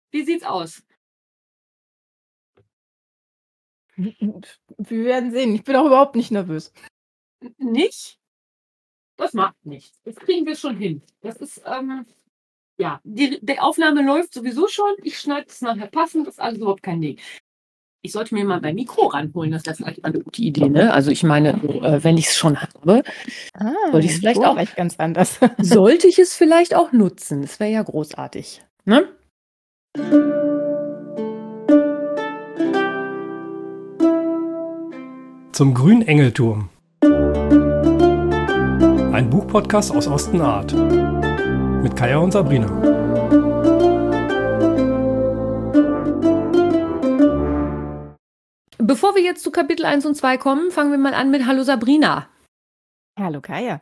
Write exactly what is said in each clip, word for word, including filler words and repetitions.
Wie sieht's aus? Wir werden sehen. Ich bin auch überhaupt nicht nervös. N nicht? Das macht nichts. Das kriegen wir schon hin. Das ist, ähm ja, die die Aufnahme läuft sowieso schon. Ich schneide es nachher passend, das ist alles überhaupt kein Ding. Ich sollte mir mal mein Mikro ranholen, das wäre vielleicht mal 'ne gute Idee, ne? Also, ich meine, äh, wenn ich's schon habe, Ah, sollte ich's vielleicht Mikro auch gleich ganz anders. sollte ich es vielleicht auch nutzen. Das wäre ja großartig, ne? Zum Grünengelturm. Ein Buchpodcast aus Ostenart. Mit Kaya und Sabrina. Bevor wir jetzt zu Kapitel eins und zwei kommen, fangen wir mal an mit Hallo Sabrina. Hallo Kaya.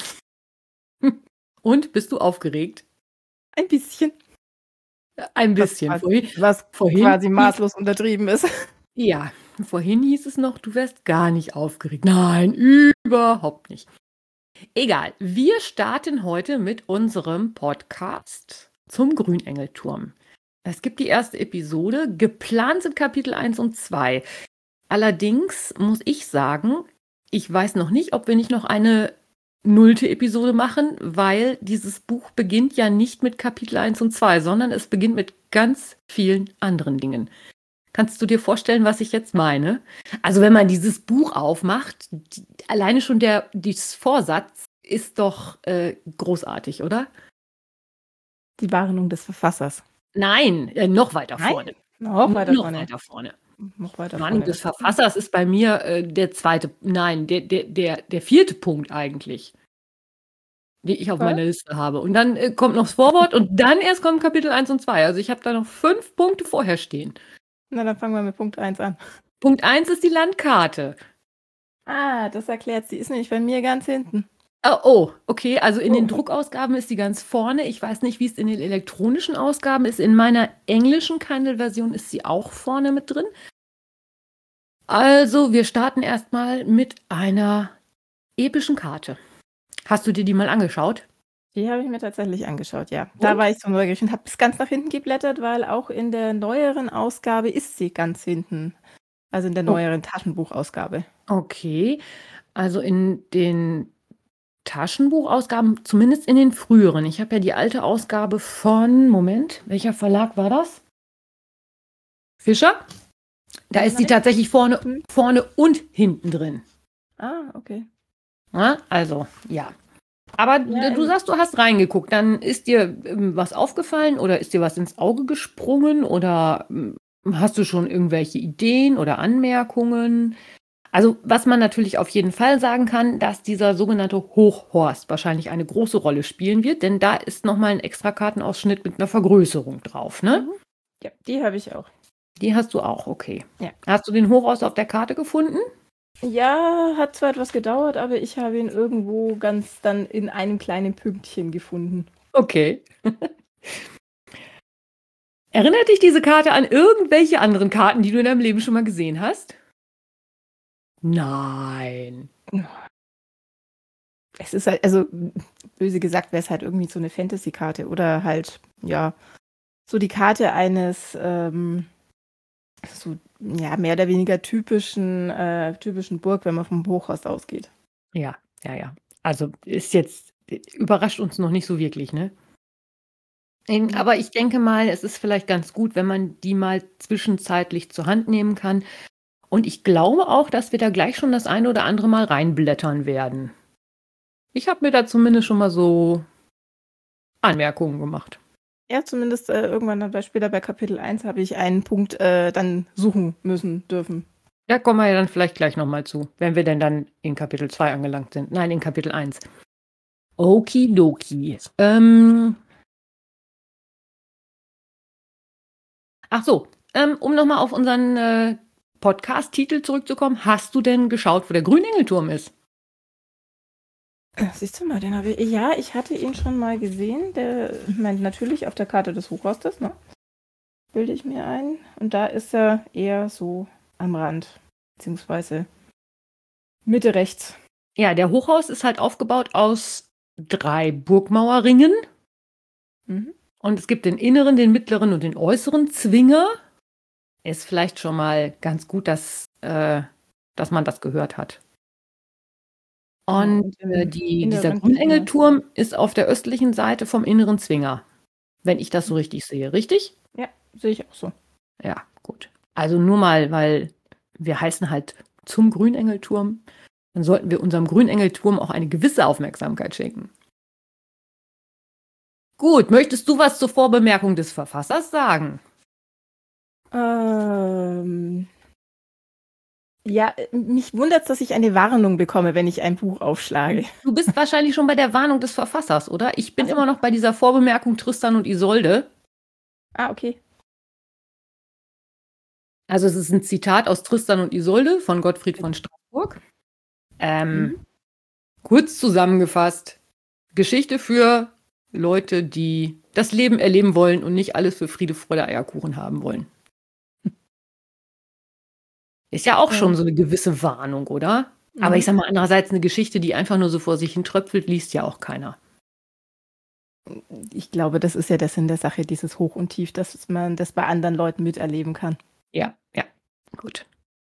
Und, bist du aufgeregt? Ein bisschen. Ein bisschen. Was Vorhin quasi was vorhin quasi hieß maßlos untertrieben ist. Ja, vorhin hieß es noch, du wärst gar nicht aufgeregt. Nein, überhaupt nicht. Egal, wir starten heute mit unserem Podcast zum Grünengelturm. Es gibt die erste Episode. Geplant sind Kapitel eins und zwei. Allerdings muss ich sagen, ich weiß noch nicht, ob wir nicht noch eine nullte Episode machen, weil dieses Buch beginnt ja nicht mit Kapitel eins und zwei, sondern es beginnt mit ganz vielen anderen Dingen. Kannst du dir vorstellen, was ich jetzt meine? Also, wenn man dieses Buch aufmacht, d alleine schon der dieses Vorsatz ist doch, äh, großartig, oder? Die Warnung des Verfassers. Nein, äh, noch weiter Nein? vorne. Noch weiter Noch vorne. weiter vorne. Noch weiter Warnung vorne. des Verfassers ist bei mir, äh, der zweite nein, der der der der vierte Punkt eigentlich, den ich auf Was? meiner Liste habe. Und dann, äh, kommt noch das Vorwort und dann erst kommen Kapitel eins und zwei. Also, ich habe da noch fünf Punkte vorher stehen. Na, dann fangen wir mit Punkt eins an. Punkt eins ist die Landkarte. Ah, das erklärt's. Die ist nämlich bei mir ganz hinten. Oh, oh, okay. Also, in den Oh. Druckausgaben ist die ganz vorne. Ich weiß nicht, wie's in den elektronischen Ausgaben ist. In meiner englischen Kindle-Version ist sie auch vorne mit drin. Also, wir starten erst mal mit einer epischen Karte. Hast du dir die mal angeschaut? Die habe ich mir tatsächlich angeschaut, ja. Da Und? war ich so neugierig und habe bis ganz nach hinten geblättert, weil auch in der neueren Ausgabe ist sie ganz hinten. Also, in der Oh. neueren Taschenbuchausgabe. Okay. Also, in den Taschenbuchausgaben, zumindest in den früheren. Ich habe ja die alte Ausgabe von Moment, welcher Verlag war das? Fischer? Da ist sie Nein. tatsächlich vorne Hm. vorne und hinten drin. Ah, okay. Ne? Also, ja. Aber Ja, d du in sagst, du hast reingeguckt. Dann ist dir, ähm, was aufgefallen oder ist dir was ins Auge gesprungen oder, hm, hast du schon irgendwelche Ideen oder Anmerkungen? Also, was man natürlich auf jeden Fall sagen kann, dass dieser sogenannte Hochhorst wahrscheinlich eine große Rolle spielen wird, denn da ist noch mal 'n extra Kartenausschnitt mit 'ner Vergrößerung drauf, ne? Mhm. Ja, die habe ich auch. Die hast du auch, okay. Ja. Hast du den Hochhorst auf der Karte gefunden? Ja, hat zwar etwas gedauert, aber ich habe ihn irgendwo ganz dann in einem kleinen Pünktchen gefunden. Okay. Erinnert dich diese Karte an irgendwelche anderen Karten, die du in deinem Leben schon mal gesehen hast? Nein. Es ist halt also, böse gesagt, wäre es halt irgendwie so 'ne Fantasy-Karte oder halt, ja, so die Karte eines, ähm, so, ja, mehr oder weniger typischen äh, typischen Burg, wenn man vom Hochhaus ausgeht. Ja, ja, ja. Also, ist jetzt überrascht uns noch nicht so wirklich, ne? Ähm, Mhm. aber ich denke mal, es ist vielleicht ganz gut, wenn man die mal zwischenzeitlich zur Hand nehmen kann. Und ich glaube auch, dass wir da gleich schon das eine oder andere Mal reinblättern werden. Ich habe mir da zumindest schon mal so Anmerkungen gemacht. Ja, zumindest, äh, irgendwann dann bei später bei Kapitel eins habe ich einen Punkt, äh, dann suchen müssen dürfen. Da kommen wir ja dann vielleicht gleich noch mal zu, wenn wir denn dann in Kapitel zwei angelangt sind. Nein, in Kapitel eins. Okidoki. Ähm Ach so, ähm, um noch mal auf unseren, äh, Podcast-Titel zurückzukommen. Hast du denn geschaut, wo der Grünengelturm ist? Äh, siehst du mal, den habe i ja, ich hatte ihn schon mal gesehen. Der ich meine, natürlich auf der Karte des Hochhostes, ne? Bilde ich mir ein. Und da ist er eher so am Rand, beziehungsweise Mitte rechts. Ja, der Hochhaus ist halt aufgebaut aus drei Burgmauerringen. Mhm. Und es gibt den inneren, den mittleren und den äußeren Zwinger. Ist vielleicht schon mal ganz gut, dass, äh, dass man das gehört hat. Und und den äh, die, dieser inneren Grünengelturm ist auf der östlichen Seite vom inneren Zwinger. Wenn ich das so richtig sehe, richtig? Ja, sehe ich auch so. Ja, gut. Also nur mal, weil wir heißen halt zum Grünengelturm, dann sollten wir unserem Grünengelturm auch eine gewisse Aufmerksamkeit schenken. Gut, möchtest du was zur Vorbemerkung des Verfassers sagen? Ähm, ja, mich wundert es, dass ich eine Warnung bekomme, wenn ich ein Buch aufschlage. Du bist wahrscheinlich schon bei der Warnung des Verfassers, oder? Ich bin Ach so. immer noch bei dieser Vorbemerkung Tristan und Isolde. Ah, okay. Also es ist ein Zitat aus Tristan und Isolde von Gottfried von Straßburg. Ähm, Mhm. Kurz zusammengefasst, Geschichte für Leute, die das Leben erleben wollen und nicht alles für Friede, Freude, Eierkuchen haben wollen. Ist ja auch Ja. schon so eine gewisse Warnung, oder? Aber Mhm. ich sag mal, andererseits eine Geschichte, die einfach nur so vor sich hin tröpfelt, liest ja auch keiner. Ich glaube, das ist ja der Sinn der Sache, dieses Hoch und Tief, dass man das bei anderen Leuten miterleben kann. Ja, ja, gut.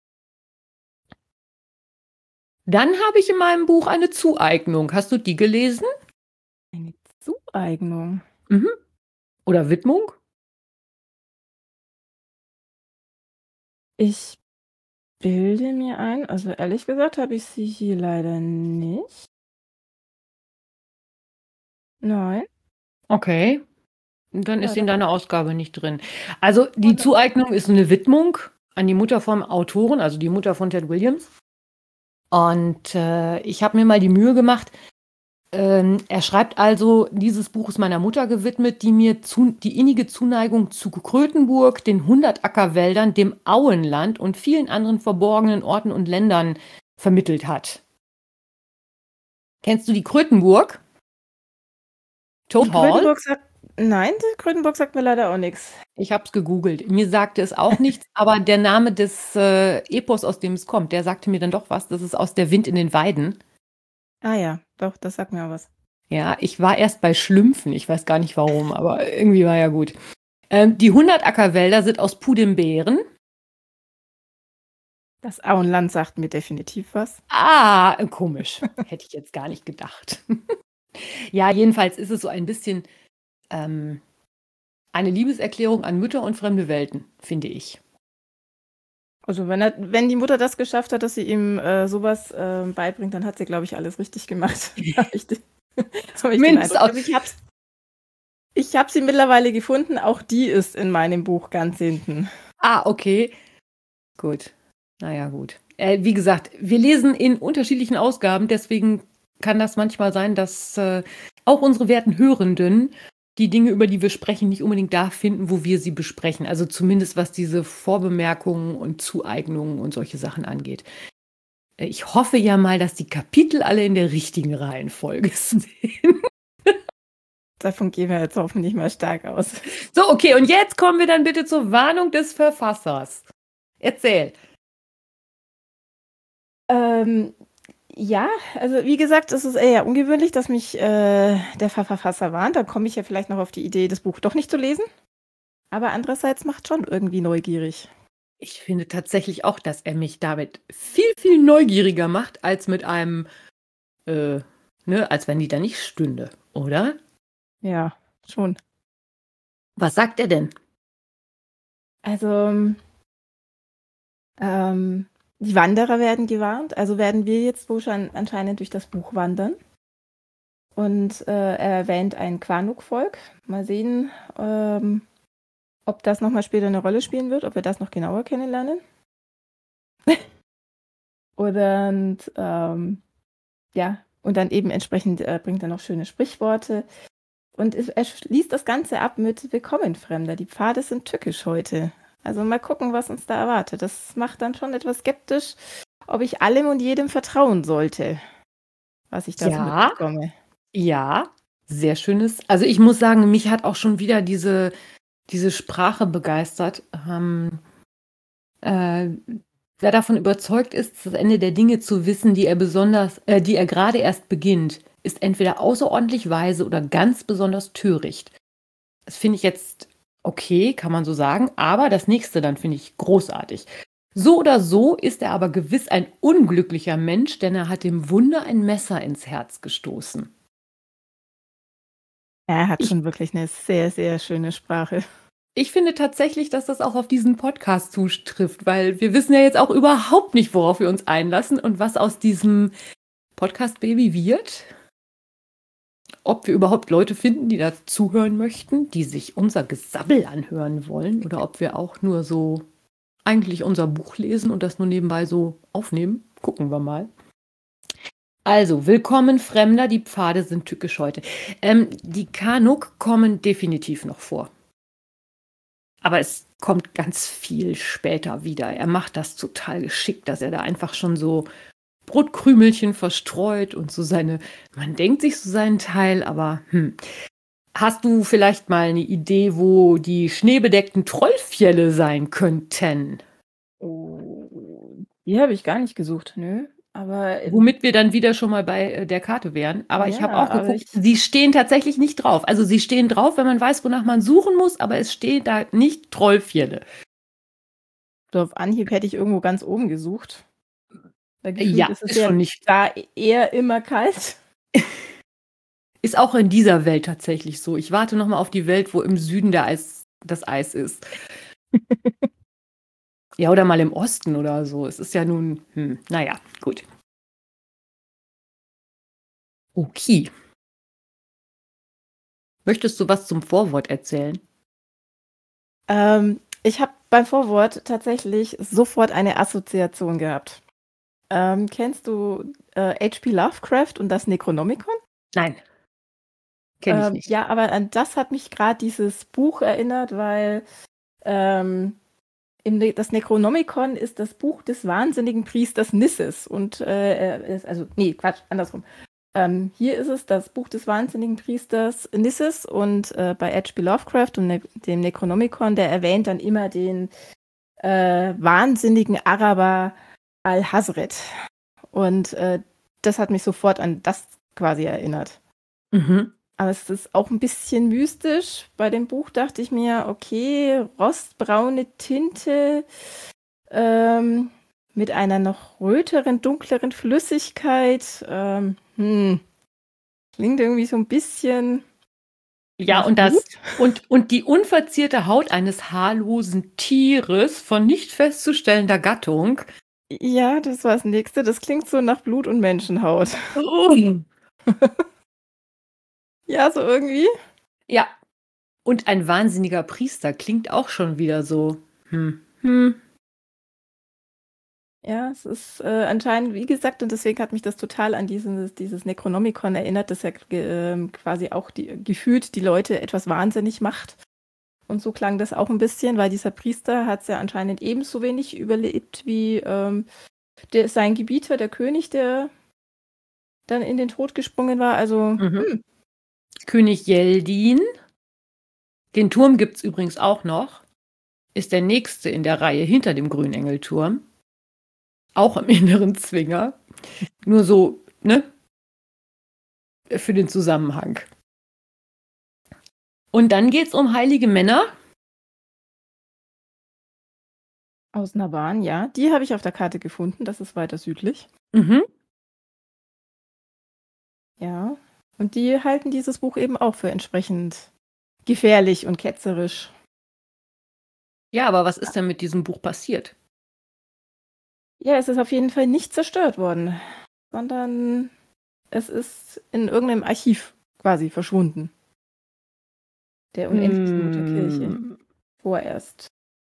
Dann habe ich in meinem Buch eine Zueignung. Hast du die gelesen? Eine Zueignung. Mhm. Oder Widmung? Ich bilde mir ein, also ehrlich gesagt habe ich sie hier leider nicht. Nein. Okay. Dann ist Ja, sie in doch. deiner Ausgabe nicht drin. Also die Wunderbar. Zueignung ist eine Widmung an die Mutter vom Autoren, also die Mutter von Ted Williams. Und äh, ich habe mir mal die Mühe gemacht. Ähm, er schreibt also, dieses Buch ist meiner Mutter gewidmet, die mir zu, die innige Zuneigung zu Krötenburg, den Hundertackerwäldern, dem Auenland und vielen anderen verborgenen Orten und Ländern vermittelt hat. Kennst du die Krötenburg? Toad Die Hall? Krötenburg sagt, nein, die Krötenburg sagt mir leider auch nichts. Ich habe es gegoogelt. Mir sagte es auch nichts, aber der Name des äh, Epos, aus dem es kommt, der sagte mir dann doch was. Das ist aus Der Wind in den Weiden. Ah ja, doch, das sagt mir auch was. Ja, ich war erst bei Schlümpfen. Ich weiß gar nicht warum, aber irgendwie war ja gut. Ähm, die Hundertackerwälder sind aus Pudimbeeren. Das Auenland sagt mir definitiv was. Ah, komisch. Hätte ich jetzt gar nicht gedacht. Ja, jedenfalls ist es so ein bisschen ähm, eine Liebeserklärung an Mütter und fremde Welten, finde ich. Also wenn, er, wenn die Mutter das geschafft hat, dass sie ihm äh, sowas äh, beibringt, dann hat sie, glaube ich, alles richtig gemacht. Hab ich die- so hab ich den Mindestens Eindruck. aus- Also ich habe ich hab sie mittlerweile gefunden. Auch die ist in meinem Buch ganz hinten. Ah, okay. Gut. Naja, gut. Äh, wie gesagt, wir lesen in unterschiedlichen Ausgaben, deswegen kann das manchmal sein, dass äh, auch unsere werten Hörenden die Dinge, über die wir sprechen, nicht unbedingt da finden, wo wir sie besprechen. Also zumindest was diese Vorbemerkungen und Zueignungen und solche Sachen angeht. Äh, Ich hoffe ja mal, dass die Kapitel alle in der richtigen Reihenfolge sind. Davon gehen wir jetzt hoffentlich mal stark aus. So, okay, und jetzt kommen wir dann bitte zur Warnung des Verfassers. Erzähl. Ähm, ja, also wie gesagt, es ist eher ungewöhnlich, dass mich äh, der Verfasser warnt. Da komme ich ja vielleicht noch auf die Idee, das Buch doch nicht zu lesen. Aber andererseits macht schon irgendwie neugierig. Ich finde tatsächlich auch, dass er mich damit viel, viel neugieriger macht, als mit einem, äh, ne, als wenn die da nicht stünde, oder? Ja, schon. Was sagt er denn? Also, ähm, die Wanderer werden gewarnt. Also werden wir jetzt wohl schon anscheinend durch das Buch wandern. Und äh, er erwähnt ein Quanuk-Volk. Mal sehen, ähm, ob das nochmal später eine Rolle spielen wird, ob wir das noch genauer kennenlernen. und ähm, ja, und dann eben entsprechend äh, bringt er noch schöne Sprichworte. Und es- er schließt das Ganze ab mit Willkommen, Fremder. Die Pfade sind tückisch heute. Also mal gucken, was uns da erwartet. Das macht dann schon etwas skeptisch, ob ich allem und jedem vertrauen sollte, was ich da so Ja. mitbekomme. Ja, sehr schönes. Also ich muss sagen, mich hat auch schon wieder diese, diese Sprache begeistert. Ähm, äh, wer davon überzeugt ist, das Ende der Dinge zu wissen, die er besonders, äh, die er gerade erst beginnt, ist entweder außerordentlich weise oder ganz besonders töricht. Das finde ich jetzt okay, kann man so sagen. Aber das nächste dann finde ich großartig. So oder so ist er aber gewiss ein unglücklicher Mensch, denn er hat dem Wunder ein Messer ins Herz gestoßen. Er hat Ich- schon wirklich eine sehr, sehr schöne Sprache. Ich finde tatsächlich, dass das auch auf diesen Podcast zutrifft, weil wir wissen ja jetzt auch überhaupt nicht, worauf wir uns einlassen und was aus diesem Podcast-Baby wird. Ob wir überhaupt Leute finden, die da zuhören möchten, die sich unser Gesabbel anhören wollen, oder ob wir auch nur so eigentlich unser Buch lesen und das nur nebenbei so aufnehmen. Gucken wir mal. Also, willkommen Fremder, die Pfade sind tückisch heute. Ähm, die Kanuk kommen definitiv noch vor. Aber es kommt ganz viel später wieder. Er macht das total geschickt, dass er da einfach schon so Brotkrümelchen verstreut und so seine, man denkt sich so seinen Teil, aber hm. Hast du vielleicht mal eine Idee, wo die schneebedeckten Trollfjelle sein könnten? Oh, die habe ich gar nicht gesucht, nö. Aber äh, Womit wir dann wieder schon mal bei äh, der Karte wären. Aber ich Ja, habe auch aber geguckt, ich- sie stehen tatsächlich nicht drauf. Also sie stehen drauf, wenn man weiß, wonach man suchen muss, aber es steht da nicht Trollfjelle. so auf Anhieb hätte ich irgendwo ganz oben gesucht. Weil gefühlt Ja, ist es ist ja schon nicht. da eher immer kalt. Ist auch in dieser Welt tatsächlich so. Ich warte noch mal auf die Welt, wo im Süden der Eis, das Eis ist. Ja, oder mal im Osten oder so. Es ist ja nun, hm, naja, gut. Okay. Möchtest du was zum Vorwort erzählen? Ähm, ich habe beim Vorwort tatsächlich sofort eine Assoziation gehabt. Ähm, kennst du äh, H P Lovecraft und das Necronomicon? Nein. Kenn ich Ähm, nicht. Ja, aber an das hat mich gerade dieses Buch erinnert, weil ähm, im ne das Necronomicon ist das Buch des wahnsinnigen Priesters Nisses. Und äh, er ist, also, nee, Quatsch, andersrum. Ähm, hier ist es das Buch des wahnsinnigen Priesters Nisses und äh, bei H P Lovecraft und ne dem Necronomicon, der erwähnt dann immer den äh, wahnsinnigen Araber Al-Hazred. Und äh, das hat mich sofort an das quasi erinnert. Mhm. Aber es ist auch ein bisschen mystisch. Bei dem Buch dachte ich mir, okay, rostbraune Tinte ähm, mit einer noch röteren, dunkleren Flüssigkeit. Ähm, hm. Klingt irgendwie so ein bisschen. Ja, nach und das Blut. und, und die unverzierte Haut eines haarlosen Tieres von nicht festzustellender Gattung. Ja, das war das nächste. Das klingt so nach Blut und Menschenhaut. Ja, so irgendwie. Ja. Und ein wahnsinniger Priester klingt auch schon wieder so. Hm. Hm. Ja, es ist äh, anscheinend, wie gesagt, und deswegen hat mich das total an dieses, dieses Necronomicon erinnert, das ja äh, quasi auch die, gefühlt die Leute etwas wahnsinnig macht. Und so klang das auch ein bisschen, weil dieser Priester hat es ja anscheinend ebenso wenig überlebt wie ähm, der, sein Gebieter, der König, der dann in den Tod gesprungen war. Also, Mhm. hm, König Yeldin, den Turm gibt es übrigens auch noch, ist der nächste in der Reihe hinter dem Grünengelturm. Auch im inneren Zwinger. Nur so, ne? Für den Zusammenhang. Und dann geht es um heilige Männer. aus Navan, ja. Die habe ich auf der Karte gefunden. Das ist weiter südlich. Mhm. Ja. Und die halten dieses Buch eben auch für entsprechend gefährlich und ketzerisch. Ja, aber was ist denn mit diesem Buch passiert? Ja, es ist auf jeden Fall nicht zerstört worden, sondern es ist in irgendeinem Archiv quasi verschwunden. Der unendlichen Mutterkirche. Hm. Vorerst.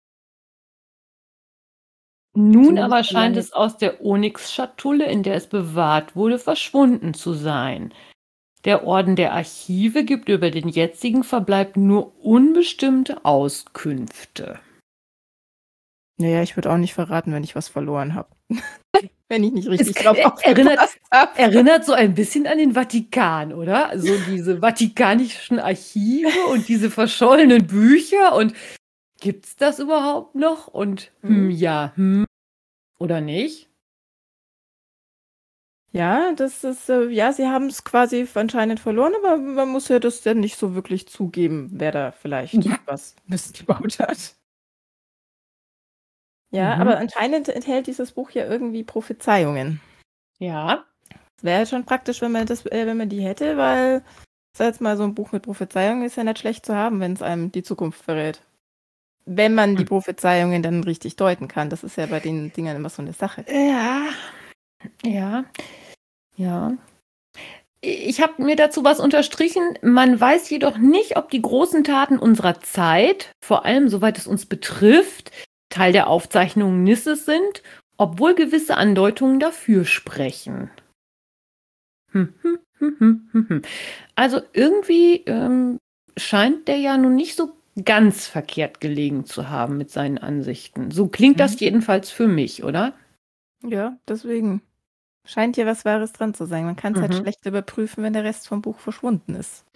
Nun Zumindest aber so scheint lange- es aus der Onyx-Schatulle, in der es bewahrt wurde, verschwunden zu sein. Der Orden der Archive gibt über den jetzigen Verbleib nur unbestimmte Auskünfte. Naja, ich würde auch nicht verraten, wenn ich was verloren habe. Wenn ich nicht richtig Es- drauf er- erinnert- aufgepasst habe. Erinnert so ein bisschen an den Vatikan, oder? So diese vatikanischen Archive und diese verschollenen Bücher und gibt's das überhaupt noch? Und hm, Hm. ja, hm, oder nicht? Ja, das ist, äh, ja, sie haben es quasi anscheinend verloren, aber man muss ja das dann nicht so wirklich zugeben, wer da vielleicht Ja. was Mist gebaut hat. Ja, aber Mhm. anscheinend enthält dieses Buch ja irgendwie Prophezeiungen. Ja. Es wäre ja schon praktisch, wenn man das, äh, wenn man die hätte, weil, sag jetzt mal, so ein Buch mit Prophezeiungen ist ja nicht schlecht zu haben, wenn es einem die Zukunft verrät. Wenn man die Hm. Prophezeiungen dann richtig deuten kann. Das ist ja bei den Dingern immer so eine Sache. Ja. Ja. Ja. Ich habe mir dazu was unterstrichen. Man weiß jedoch nicht, ob die großen Taten unserer Zeit, vor allem soweit es uns betrifft, Teil der Aufzeichnungen Nisses sind, obwohl gewisse Andeutungen dafür sprechen. Hm, hm, hm, hm, hm, hm. Also irgendwie ähm, scheint der ja nun nicht so ganz verkehrt gelegen zu haben mit seinen Ansichten. So klingt das Mhm. jedenfalls für mich, oder? Ja, deswegen. Scheint ja was Wahres dran zu sein. Man kann es halt Mhm. schlecht überprüfen, wenn der Rest vom Buch verschwunden ist.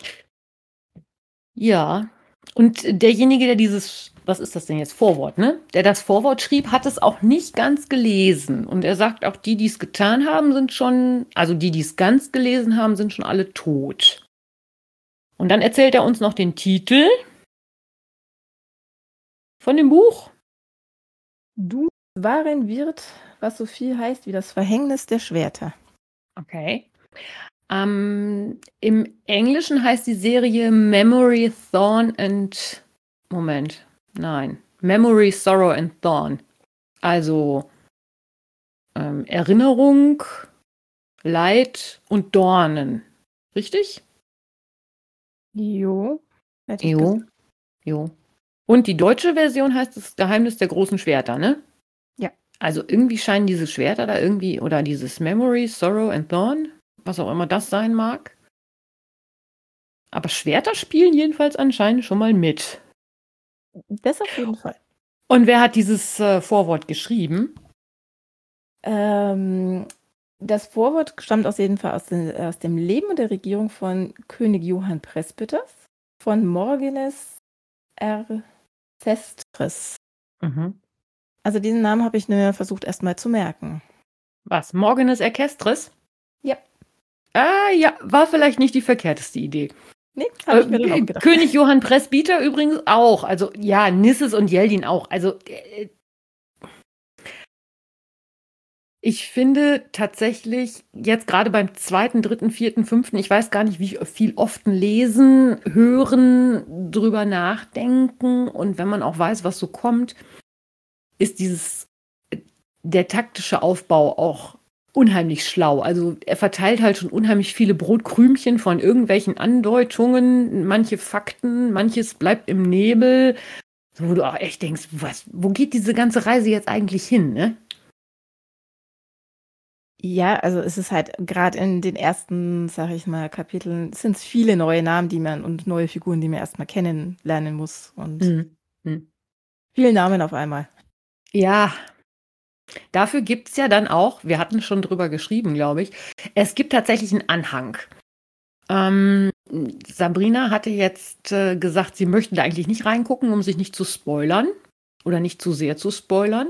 Ja. Und derjenige, der dieses, was ist das denn jetzt, Vorwort, ne? Der das Vorwort schrieb, hat es auch nicht ganz gelesen. Und er sagt auch, die, die es getan haben, sind schon, also die, die es ganz gelesen haben, sind schon alle tot. Und dann erzählt er uns noch den Titel von dem Buch. Du wahren wird, was so viel heißt wie das Verhängnis der Schwerter. Okay. Ähm, im Englischen heißt die Serie Memory, Thorn and... Moment, nein. Memory, Sorrow and Thorn. Also ähm, Erinnerung, Leid und Dornen. Richtig? Jo. Hätte ich Jo. gesagt. Jo. Und die deutsche Version heißt das Geheimnis der großen Schwerter, ne? Ja. Also irgendwie scheinen diese Schwerter da irgendwie, oder dieses Memory, Sorrow and Thorn, was auch immer das sein mag. Aber Schwerter spielen jedenfalls anscheinend schon mal mit. Das auf jeden Fall. Und wer hat dieses äh, Vorwort geschrieben? Ähm, das Vorwort stammt aus jeden Fall aus, den, aus dem Leben und der Regierung von König Johann Presbyters von Morgenes Ercestres. Mhm. Also diesen Namen habe ich mir versucht erstmal zu merken. Was? Morgenes Erkestres? Ja. Ah, ja, war vielleicht nicht die verkehrteste Idee. Nee, habe ich mir dann Äh, auch gedacht. König Johann Presbyter übrigens auch. Also ja, Nisses und Yeldin auch. Also äh, ich finde tatsächlich jetzt gerade beim zweiten, dritten, vierten, fünften, ich weiß gar nicht, wie viel oft lesen, hören, drüber nachdenken und wenn man auch weiß, was so kommt, ist dieses der taktische Aufbau auch unheimlich schlau. Also er verteilt halt schon unheimlich viele Brotkrümchen von irgendwelchen Andeutungen, manche Fakten, manches bleibt im Nebel, wo du auch echt denkst, was, wo geht diese ganze Reise jetzt eigentlich hin, ne? Ja, also es ist halt gerade in den ersten, sag ich mal, Kapiteln sind es viele neue Namen, die man und neue Figuren, die man erstmal kennenlernen muss und Hm. Hm. viele Namen auf einmal. Ja, dafür gibt es ja dann auch, wir hatten schon drüber geschrieben, glaube ich, es gibt tatsächlich einen Anhang. Ähm, Sabrina hatte jetzt äh, gesagt, sie möchte da eigentlich nicht reingucken, um sich nicht zu spoilern oder nicht zu sehr zu spoilern.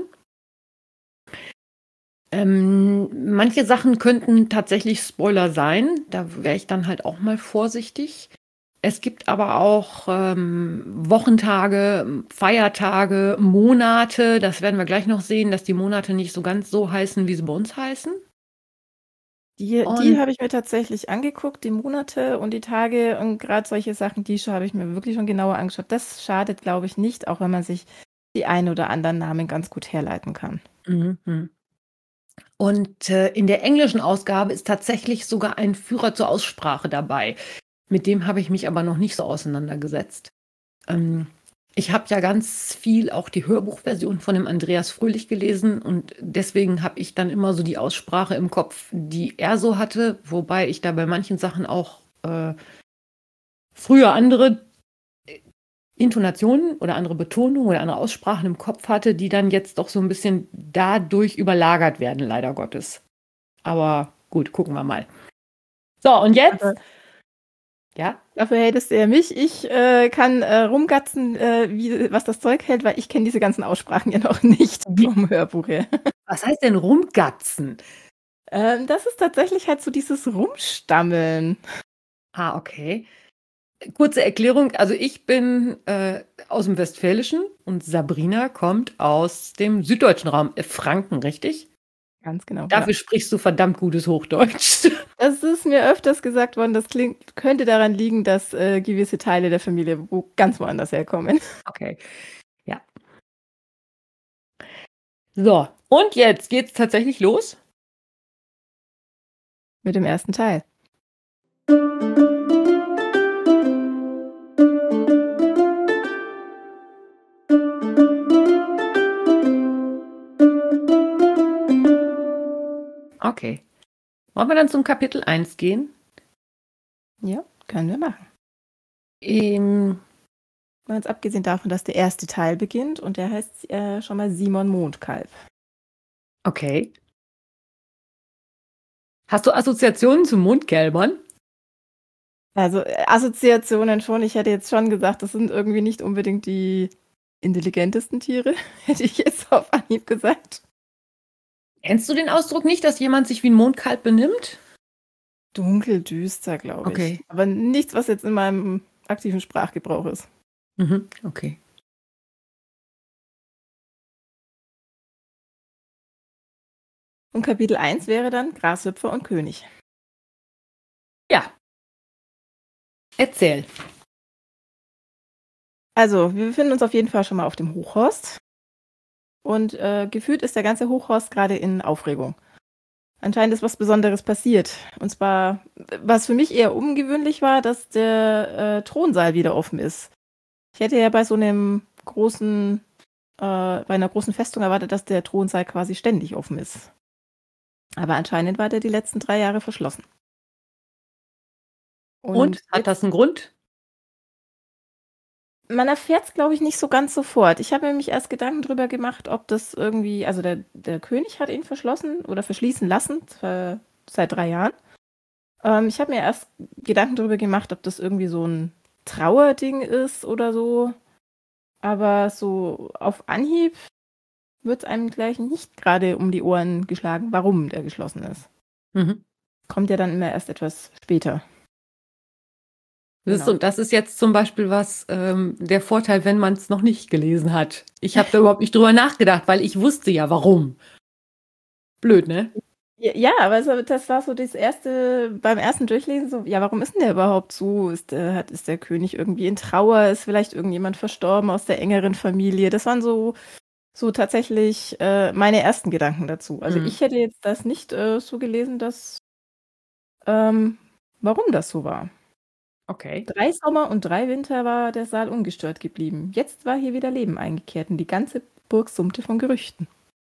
Ähm, manche Sachen könnten tatsächlich Spoiler sein, da wäre ich dann halt auch mal vorsichtig. Es gibt aber auch ähm, Wochentage, Feiertage, Monate, das werden wir gleich noch sehen, dass die Monate nicht so ganz so heißen, wie sie bei uns heißen. Die, die Und habe ich mir tatsächlich angeguckt, die Monate und die Tage und gerade solche Sachen, die habe ich mir wirklich schon genauer angeschaut. Das schadet, glaube ich, nicht, auch wenn man sich die ein oder anderen Namen ganz gut herleiten kann. Mhm. Und äh, in der englischen Ausgabe ist tatsächlich sogar ein Führer zur Aussprache dabei. Mit dem habe ich mich aber noch nicht so auseinandergesetzt. Ähm, ich habe ja ganz viel auch die Hörbuchversion von dem Andreas Fröhlich gelesen und deswegen habe ich dann immer so die Aussprache im Kopf, die er so hatte, wobei ich da bei manchen Sachen auch äh, früher andere Intonationen oder andere Betonungen oder andere Aussprachen im Kopf hatte, die dann jetzt doch so ein bisschen dadurch überlagert werden, leider Gottes. Aber gut, gucken wir mal. So, und jetzt? Aber Ja? dafür hättest du ja mich. Ich äh, kann äh, rumgatzen, äh, wie, was das Zeug hält, weil ich kenne diese ganzen Aussprachen ja noch nicht Wie? vom Hörbuch her. Was heißt denn rumgatzen? Ähm, das ist tatsächlich halt so dieses Rumstammeln. Ah, okay. Kurze Erklärung, also ich bin äh, aus dem Westfälischen und Sabrina kommt aus dem süddeutschen Raum, äh, Franken, richtig? Ganz genau, ja. Dafür sprichst du verdammt gutes Hochdeutsch. Das ist mir öfters gesagt worden, das klingt, könnte daran liegen, dass äh, gewisse Teile der Familie wo ganz woanders herkommen. Okay, ja. So, und jetzt geht's tatsächlich los? Mit dem ersten Teil. Okay. Wollen wir dann zum Kapitel eins gehen? Ja, können wir machen. Ähm, Ganz abgesehen davon, dass der erste Teil beginnt und der heißt äh, schon mal Simon Mondkalb. okay. Hast du Assoziationen zu Mondkälbern? Also äh, Assoziationen schon. Ich hätte jetzt schon gesagt, das sind irgendwie nicht unbedingt die intelligentesten Tiere, hätte ich jetzt auf Anhieb gesagt. Kennst du den Ausdruck nicht, dass jemand sich wie ein Mondkalb benimmt? Dunkeldüster, glaube ich. Okay. Aber nichts, was jetzt in meinem aktiven Sprachgebrauch ist. Mhm, okay. Und Kapitel eins wäre dann Grashüpfer und König. Ja. Erzähl. Also, wir befinden uns auf jeden Fall schon mal auf dem Hochhorst. Und äh, gefühlt ist der ganze Hochhorst gerade in Aufregung. Anscheinend ist was Besonderes passiert. Und zwar, was für mich eher ungewöhnlich war, dass der äh, Thronsaal wieder offen ist. Ich hätte ja bei so einem großen, äh, bei einer großen Festung erwartet, dass der Thronsaal quasi ständig offen ist. Aber anscheinend war der die letzten drei Jahre verschlossen. Und, hat jetzt- das einen Grund? Man erfährt es, glaube ich, nicht so ganz sofort. Ich habe mir nämlich erst Gedanken drüber gemacht, ob das irgendwie, also der, der König hat ihn verschlossen oder verschließen lassen, äh, seit drei Jahren. Ähm, ich habe mir erst Gedanken drüber gemacht, ob das irgendwie so ein Trauerding ist oder so. Aber so auf Anhieb wird es einem gleich nicht gerade um die Ohren geschlagen, warum der geschlossen ist. Mhm. Kommt ja dann immer erst etwas später. Siehst Genau. du, das ist jetzt zum Beispiel was, ähm, der Vorteil, wenn man es noch nicht gelesen hat. Ich habe da überhaupt nicht drüber nachgedacht, weil ich wusste ja, warum. Blöd, ne? Ja, ja, aber so, das war so das erste, beim ersten Durchlesen so, ja, warum ist denn der überhaupt so? Ist der, hat, ist der König irgendwie in Trauer? Ist vielleicht irgendjemand verstorben aus der engeren Familie? Das waren so, so tatsächlich äh, meine ersten Gedanken dazu. Also Mhm. ich hätte jetzt das nicht äh, so gelesen, dass ähm, warum das so war. Okay. Drei Sommer und drei Winter war der Saal ungestört geblieben. Jetzt war hier wieder Leben eingekehrt und die ganze Burg summte von Gerüchten.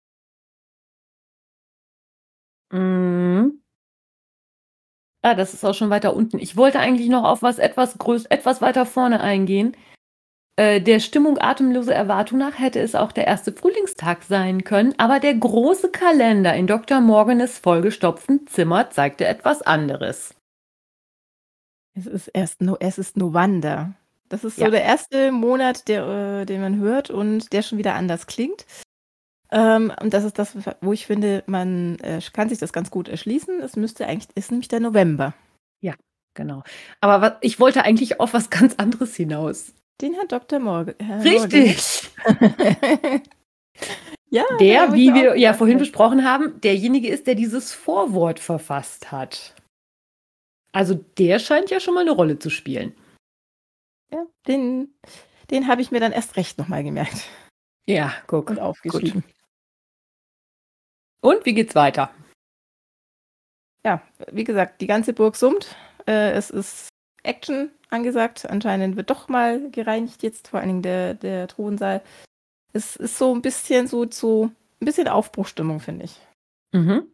Mhm. Ah, das ist auch schon weiter unten. Ich wollte eigentlich noch auf was etwas größ etwas weiter vorne eingehen. Äh, der Stimmung atemlose Erwartung nach hätte es auch der erste Frühlingstag sein können, aber der große Kalender in Doktor Morganes vollgestopften Zimmer zeigte etwas anderes. Es ist erst no, es ist November. Das ist so Ja. der erste Monat, der, äh, den man hört und der schon wieder anders klingt. Ähm, und das ist das, wo ich finde, man äh, kann sich das ganz gut erschließen. Es müsste eigentlich, ist nämlich der November. Genau. Aber was, ich wollte eigentlich auf was ganz anderes hinaus. Den hat Doktor Morgan. Herr Richtig. Morgan. Ja, da Der, hab ich wie mir wir auch ja gedacht, vorhin besprochen haben, derjenige ist, der dieses Vorwort verfasst hat. Also der scheint ja schon mal eine Rolle zu spielen. ja, den, den habe ich mir dann erst recht nochmal gemerkt Ja, guck. und aufgeschrieben. Und wie geht's weiter? Ja, wie gesagt, die ganze Burg summt. Äh, es ist Action angesagt. Anscheinend wird doch mal gereinigt jetzt, vor allen Dingen der, der Thronsaal. Es ist so ein bisschen so, so ein bisschen Aufbruchstimmung, finde ich. Mhm.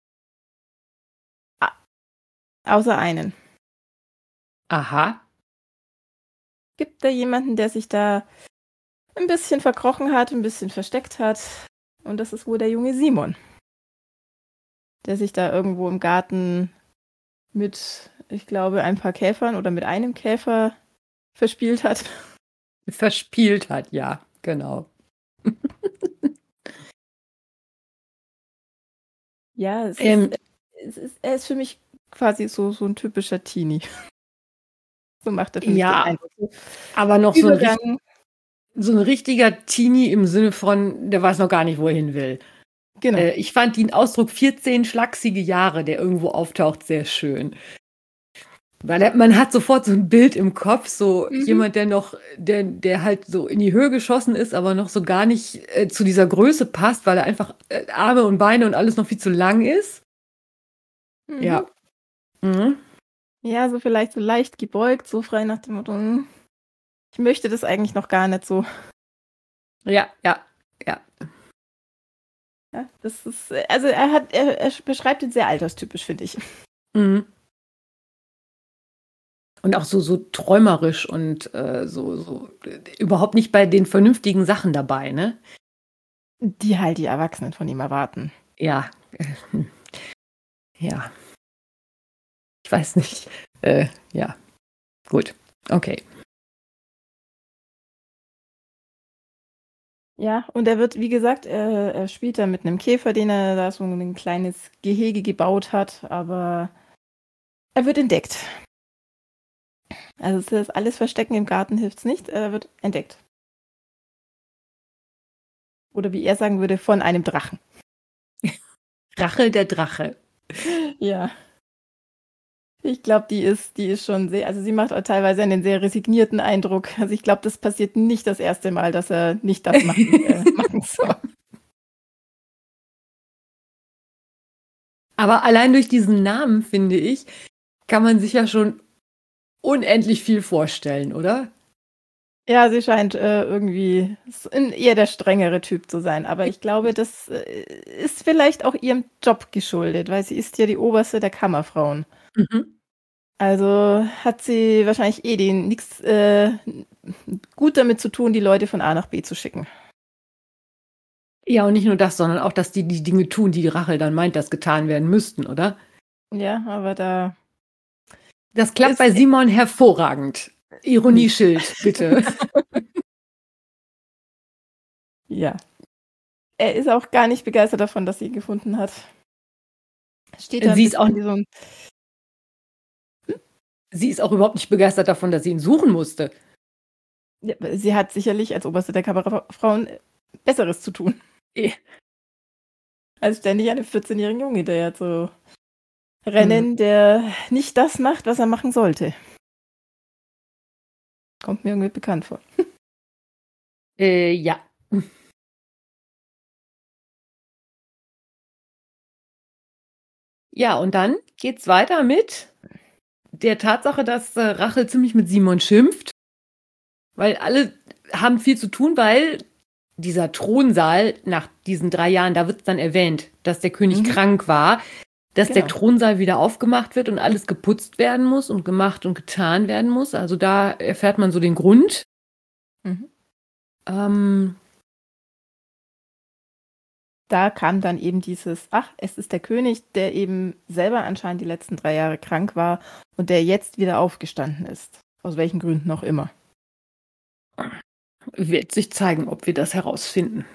Außer einen. Aha. Gibt da jemanden, der sich da ein bisschen verkrochen hat, ein bisschen versteckt hat? Und das ist wohl der junge Simon, der sich da irgendwo im Garten mit, ich glaube, ein paar Käfern oder mit einem Käfer verspielt hat. Verspielt hat, ja, genau. Ja, es Ähm, ist, es ist, er ist für mich quasi so, so ein typischer Teenie. So macht er für mich den Ja, Eindruck. So aber noch so ein, richt- Übergang, so ein richtiger Teenie im Sinne von, der weiß noch gar nicht, wo er hin will. genau. Äh, ich fand den Ausdruck vierzehn schlachsige Jahre, der irgendwo auftaucht, sehr schön. Weil er, man hat sofort so ein Bild im Kopf, so Mhm. jemand, der noch, der, der halt so in die Höhe geschossen ist, aber noch so gar nicht äh, zu dieser Größe passt, weil er einfach äh, Arme und Beine und alles noch viel zu lang ist. Mhm. Ja. Mhm. Ja, so vielleicht so leicht gebeugt, so frei nach dem Motto, hm, ich möchte das eigentlich noch gar nicht so. Ja, ja, ja. Ja, das ist, äh, also er hat, er, er beschreibt ihn sehr alterstypisch, finde ich. Mhm. Und auch so, so träumerisch und äh, so, so äh, überhaupt nicht bei den vernünftigen Sachen dabei, ne? Die halt die Erwachsenen von ihm erwarten. Ja. äh, hm. Ja. Ich weiß nicht. Äh, ja. Gut. Okay. Ja, und er wird, wie gesagt, er, er spielt da mit einem Käfer, den er da so ein kleines Gehege gebaut hat, aber er wird entdeckt. Also das alles Verstecken im Garten hilft nicht, er wird entdeckt. Oder wie er sagen würde, von einem Drachen. Rachel der Drache. Ja. Ich glaube, die ist, die ist schon sehr, also sie macht auch teilweise einen sehr resignierten Eindruck. Also ich glaube, das passiert nicht das erste Mal, dass er nicht das machen, äh, machen soll. Aber allein durch diesen Namen, finde ich, kann man sich ja schon unendlich viel vorstellen, oder? Ja, sie scheint äh, irgendwie s- ein- eher der strengere Typ zu sein. Aber ich glaube, das äh, ist vielleicht auch ihrem Job geschuldet, weil sie ist ja die oberste der Kammerfrauen. Mhm. Also hat sie wahrscheinlich eh den nichts äh, gut damit zu tun, die Leute von A nach B zu schicken. Ja, und nicht nur das, sondern auch, dass die die Dinge tun, die Rachel dann meint, dass getan werden müssten, oder? Ja, aber da Das klappt ist bei Simon hervorragend. Ironieschild, bitte. ja. Er ist auch gar nicht begeistert davon, dass sie ihn gefunden hat. Steht da ein Sie ist auch- bisschen wie so ein. Sie ist auch überhaupt nicht begeistert davon, dass sie ihn suchen musste. Ja, sie hat sicherlich als oberste der Kammerfrauen Besseres zu tun. Eh. Als ständig einem vierzehnjährigen Junge hinterher zu rennen, der nicht das macht, was er machen sollte. Kommt mir irgendwie bekannt vor. Äh, ja. Ja, und dann geht's weiter mit der Tatsache, dass äh, Rachel ziemlich mit Simon schimpft, weil alle haben viel zu tun, weil dieser Thronsaal nach diesen drei Jahren, da wird es dann erwähnt, dass der König Mhm. krank war, dass der Genau. Thronsaal wieder aufgemacht wird und alles geputzt werden muss und gemacht und getan werden muss. Also da erfährt man so den Grund. Mhm. Ähm, Da kam dann eben dieses, ach, es ist der König, der eben selber anscheinend die letzten drei Jahre krank war und der jetzt wieder aufgestanden ist. Aus welchen Gründen auch immer. wird sich zeigen, ob wir das herausfinden.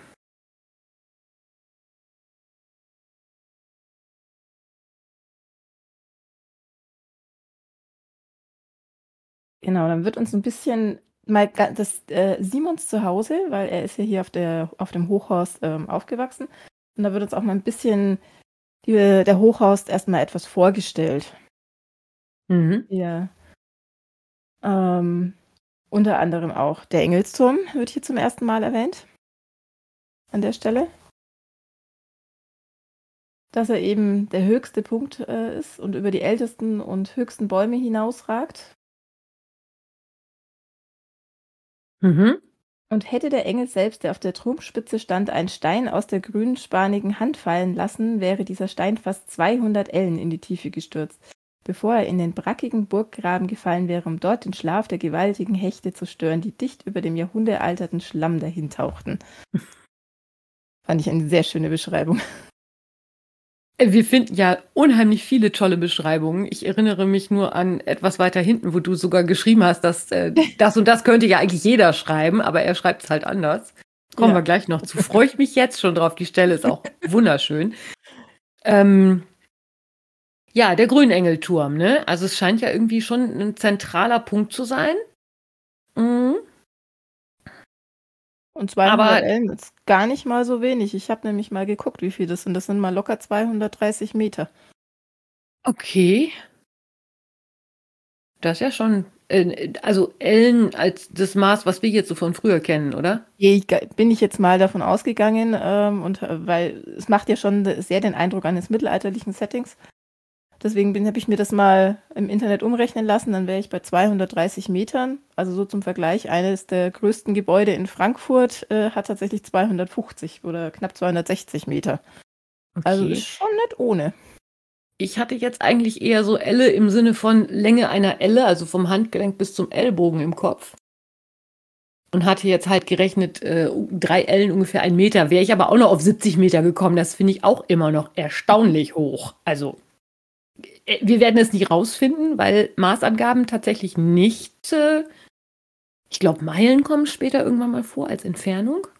Genau, dann wird uns ein bisschen mal ga- das äh, Simons Zuhause, weil er ist ja hier auf, der, auf dem Hochhaus ähm, aufgewachsen. Und da wird uns auch mal ein bisschen die, der Hochhaus erstmal etwas vorgestellt. Mhm. Ja. Ähm, unter anderem auch der Engelsturm wird hier zum ersten Mal erwähnt. An der Stelle. Dass er eben der höchste Punkt äh, ist und über die ältesten und höchsten Bäume hinausragt. Mhm. Und hätte der Engel selbst, der auf der Turmspitze stand, einen Stein aus der grünspanigen Hand fallen lassen, wäre dieser Stein fast zweihundert Ellen in die Tiefe gestürzt, bevor er in den brackigen Burggraben gefallen wäre, um dort den Schlaf der gewaltigen Hechte zu stören, die dicht über dem jahrhundertalterten Schlamm dahintauchten. Fand ich eine sehr schöne Beschreibung. Wir finden ja unheimlich viele tolle Beschreibungen. Ich erinnere mich nur an etwas weiter hinten, wo du sogar geschrieben hast, dass äh, das und das könnte ja eigentlich jeder schreiben, aber er schreibt es halt anders. Kommen Ja. wir gleich noch zu. Freue ich mich jetzt schon drauf. Die Stelle ist auch wunderschön. Ähm, Ja, der Grünengelturm, ne? Also es scheint ja irgendwie schon ein zentraler Punkt zu sein. Mhm. Und zweihundert Aber Ellen ist gar nicht mal so wenig. Ich habe nämlich mal geguckt, wie viel das sind. Das sind mal locker zweihundertdreißig Meter. okay, das ist ja schon, äh, also Ellen als das Maß, was wir jetzt so von früher kennen, oder? Ich, bin ich jetzt mal davon ausgegangen, ähm, und äh, weil es macht ja schon sehr den Eindruck eines mittelalterlichen Settings. Deswegen habe ich mir das mal im Internet umrechnen lassen, dann wäre ich bei zweihundertdreißig Metern. Also so zum Vergleich, eines der größten Gebäude in Frankfurt äh, hat tatsächlich zweihundertfünfzig oder knapp zweihundertsechzig Meter. Also Okay. ist schon nicht ohne. Ich hatte jetzt eigentlich eher so Elle im Sinne von Länge einer Elle, also vom Handgelenk bis zum Ellbogen im Kopf. Und hatte jetzt halt gerechnet, äh, drei Ellen ungefähr ein Meter. Wäre ich aber auch noch auf siebzig Meter gekommen. Das finde ich auch immer noch erstaunlich hoch. Also, äh, wir werden es nicht rausfinden, weil Maßangaben tatsächlich nicht, äh, ich glaube, Meilen kommen später irgendwann mal vor als Entfernung.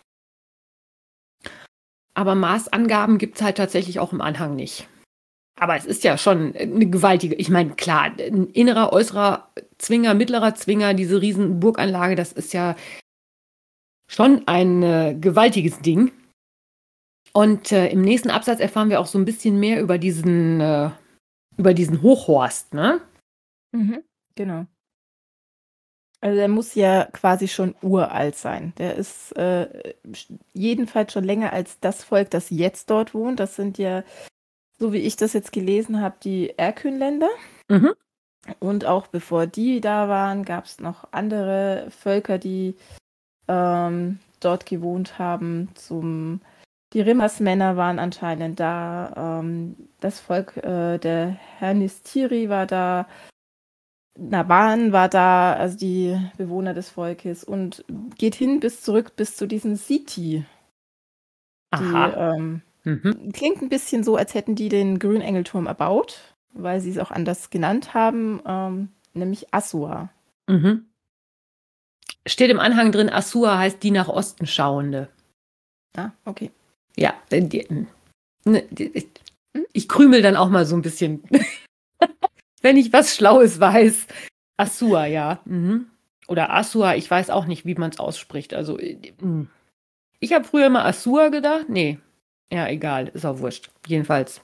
Aber Maßangaben gibt es halt tatsächlich auch im Anhang nicht. Aber es ist ja schon eine gewaltige, ich meine, klar, ein innerer, äußerer Zwinger, mittlerer Zwinger, diese riesen Burganlage, das ist ja schon ein äh, gewaltiges Ding. Und äh, im nächsten Absatz erfahren wir auch so ein bisschen mehr über diesen, äh, über diesen Hochhorst, ne? Mhm, genau. Also der muss ja quasi schon uralt sein. Der ist äh, jedenfalls schon länger als das Volk, das jetzt dort wohnt. Das sind ja, so wie ich das jetzt gelesen habe, die Erkünländer. Mhm. Und auch bevor die da waren, gab es noch andere Völker, die ähm, dort gewohnt haben. Zum, die Rimmersmänner waren anscheinend da. Ähm, das Volk äh, der Hernistiri war da. Naban war da, also die Bewohner des Volkes. Und geht hin bis zurück bis zu diesen Siti. Die Aha. ähm, Mhm. klingt ein bisschen so, als hätten die den Grünengelturm erbaut, weil sie es auch anders genannt haben, ähm, nämlich Assur. Mhm. Steht im Anhang drin, Assur heißt die nach Osten schauende. Ah, okay. Ja, äh, die, ne, die, ich, ich krümel dann auch mal so ein bisschen, wenn ich was Schlaues weiß. Assur, ja. Mhm. Oder Assur, ich weiß auch nicht, wie man es ausspricht. Also, äh, mh. ich habe früher immer Assur gedacht. Nee, ja, egal, ist auch wurscht. Jedenfalls.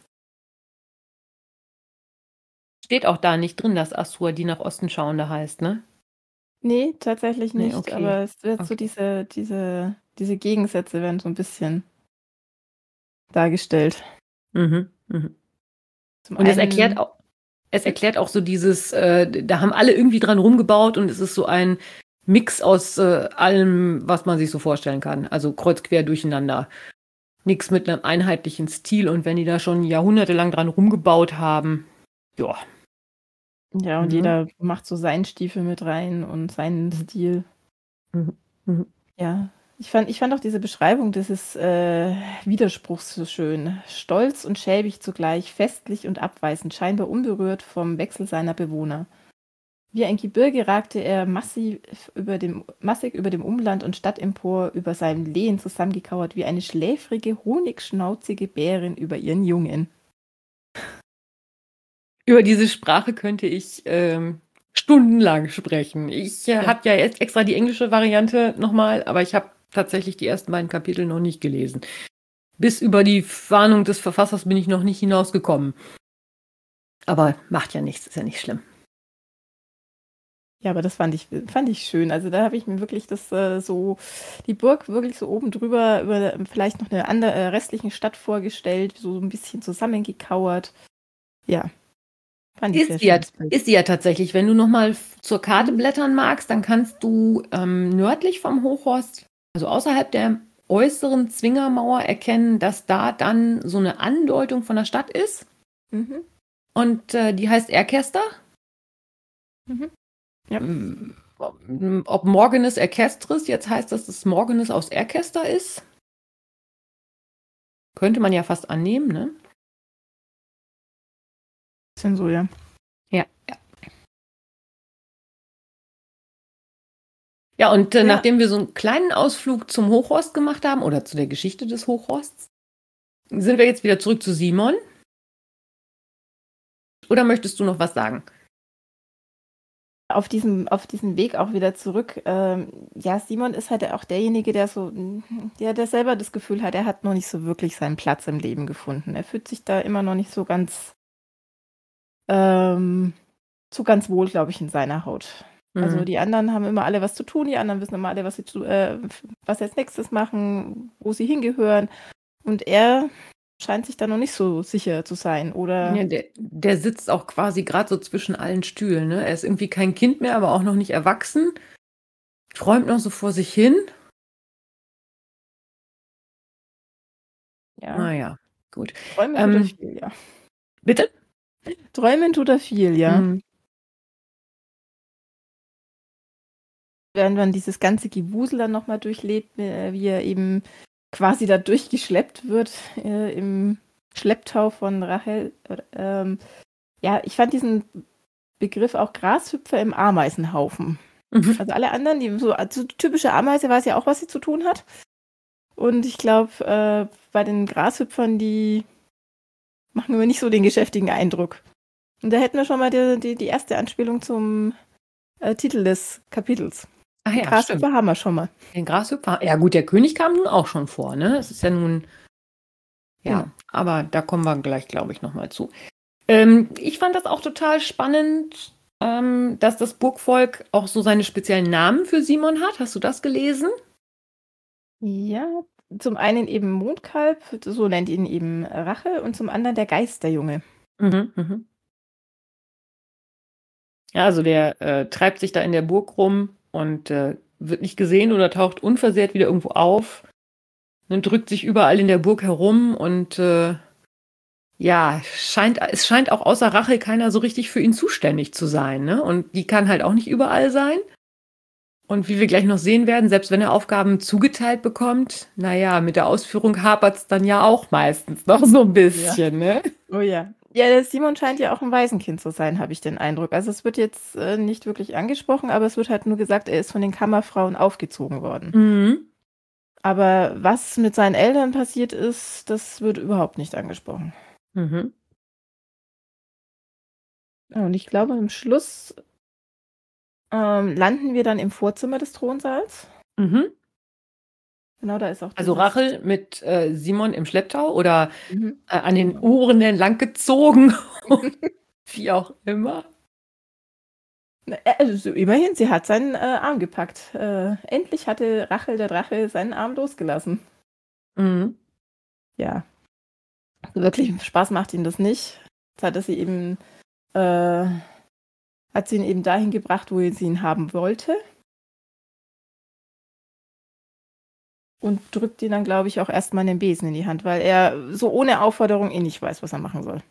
Steht auch da nicht drin, dass Assur die nach Osten schauende heißt, ne? Nee, tatsächlich Nee, nicht, okay. aber es wird so Okay. diese, diese, diese Gegensätze werden so ein bisschen dargestellt. Mhm. Mhm. Zum Und es erklärt einen, auch, es erklärt auch so dieses, äh, da haben alle irgendwie dran rumgebaut und es ist so ein Mix aus äh, allem, was man sich so vorstellen kann. Also kreuz quer durcheinander. Nichts mit einem einheitlichen Stil. Und wenn die da schon jahrhundertelang dran rumgebaut haben, ja. ja, und Mhm. jeder macht so seinen Stiefel mit rein und seinen Stil. Mhm. Mhm. Ja, ich fand, ich fand auch diese Beschreibung dieses äh, Widerspruchs so schön. Stolz und schäbig zugleich, festlich und abweisend, scheinbar unberührt vom Wechsel seiner Bewohner. Wie ein Gebirge ragte er massiv über dem, massig über dem Umland und Stadt empor, über seinem Lehen zusammengekauert, wie eine schläfrige, honigschnauzige Bärin über ihren Jungen. Über diese Sprache könnte ich ähm, stundenlang sprechen. Ich äh, Ja. habe ja jetzt extra die englische Variante nochmal, aber ich habe tatsächlich die ersten beiden Kapitel noch nicht gelesen. Bis über die Warnung des Verfassers bin ich noch nicht hinausgekommen. Aber macht ja nichts, ist ja nicht schlimm. Ja, aber das fand ich, fand ich schön. Also da habe ich mir wirklich das äh, so, die Burg wirklich so oben drüber, über vielleicht noch eine andere äh, restlichen Stadt vorgestellt, so ein bisschen zusammengekauert. Ja, fand ich sehr Ist sie, ja, schönes Bild. ist sie ja tatsächlich. Wenn du nochmal zur Karte blättern magst, dann kannst du ähm, nördlich vom Hochhorst, also außerhalb der äußeren Zwingermauer, erkennen, dass da dann so eine Andeutung von der Stadt ist. Mhm. Und äh, die heißt Erkester. Mhm. Ja. Ob Morgenes Erkestris jetzt heißt, dass es Morgenes aus Erkester ist. Könnte man ja fast annehmen, ne? Bisschen so, ja. Ja, ja. Ja, und äh, Ja. nachdem wir so einen kleinen Ausflug zum Hochhorst gemacht haben oder zu der Geschichte des Hochhorsts, sind wir jetzt wieder zurück zu Simon. Oder möchtest du noch was sagen? Auf diesem, auf diesem Weg auch wieder zurück. Ähm, ja, Simon ist halt auch derjenige, der so, der, der selber das Gefühl hat, er hat noch nicht so wirklich seinen Platz im Leben gefunden. Er fühlt sich da immer noch nicht so ganz, ähm, so ganz wohl, glaube ich, in seiner Haut. Also Mhm. die anderen haben immer alle was zu tun, die anderen wissen immer alle, was sie, zu, äh, was sie als nächstes machen, wo sie hingehören. Und er scheint sich da noch nicht so sicher zu sein. Oder Ja, der, der sitzt auch quasi gerade so zwischen allen Stühlen. Ne? Er ist irgendwie kein Kind mehr, aber auch noch nicht erwachsen. Träumt noch so vor sich hin. ja, Naja, gut. träumen tut er Ähm, viel, ja. bitte? Träumen tut er viel, ja. Mhm. Wenn man dieses ganze Gewusel dann nochmal durchlebt, äh, wie er eben quasi da durchgeschleppt wird äh, im Schlepptau von Rachel. Oder, ähm, ja, ich fand diesen Begriff auch Grashüpfer im Ameisenhaufen. Mhm. Also alle anderen, die so also typische Ameise weiß ja auch, was sie zu tun hat. Und ich glaube, äh, bei den Grashüpfern, die machen immer nicht so den geschäftigen Eindruck. Und da hätten wir schon mal die, die, die erste Anspielung zum äh, Titel des Kapitels. Ach Die ja, Grashüpfer stimmt. haben wir schon mal. Den Grashüpfer. Ja, gut, der König kam nun auch schon vor, ne? Es ist ja nun. Ja, Genau. aber da kommen wir gleich, glaube ich, nochmal zu. Ähm, ich fand das auch total spannend, ähm, dass das Burgvolk auch so seine speziellen Namen für Simon hat. Hast du das gelesen? Ja, zum einen eben Mondkalb, so nennt ihn eben Rache, und zum anderen der Geisterjunge. Mhm, mhm. Ja, also der äh, treibt sich da in der Burg rum und äh, wird nicht gesehen oder taucht unversehrt wieder irgendwo auf und drückt sich überall in der Burg herum und äh, ja, scheint, es scheint auch außer Rache keiner so richtig für ihn zuständig zu sein, ne? Und die kann halt auch nicht überall sein. Und wie wir gleich noch sehen werden, selbst wenn er Aufgaben zugeteilt bekommt, naja, mit der Ausführung hapert es dann ja auch meistens noch so ein bisschen, ne? Oh ja. Ja, der Simon scheint ja auch ein Waisenkind zu sein, habe ich den Eindruck. Also es wird jetzt äh, nicht wirklich angesprochen, aber es wird halt nur gesagt, er ist von den Kammerfrauen aufgezogen worden. Mhm. Aber was mit seinen Eltern passiert ist, das wird überhaupt nicht angesprochen. Mhm. Ja, und ich glaube, am Schluss ähm, landen wir dann im Vorzimmer des Thronsaals. Mhm. Genau, da ist auch Also dieses... Rachel mit äh, Simon im Schlepptau oder Mhm. äh, an den Ohren entlang gezogen, wie auch immer. Na, äh, Also immerhin, sie hat seinen äh, Arm gepackt. Äh, endlich hatte Rachel der Drache seinen Arm losgelassen. Mhm. Ja, wirklich Spaß macht ihm das nicht. Jetzt hat er sie eben, äh, hat sie ihn eben dahin gebracht, wo sie ihn haben wollte. Und drückt ihn dann, glaube ich, auch erstmal den Besen in die Hand, weil er so ohne Aufforderung eh nicht weiß, was er machen soll.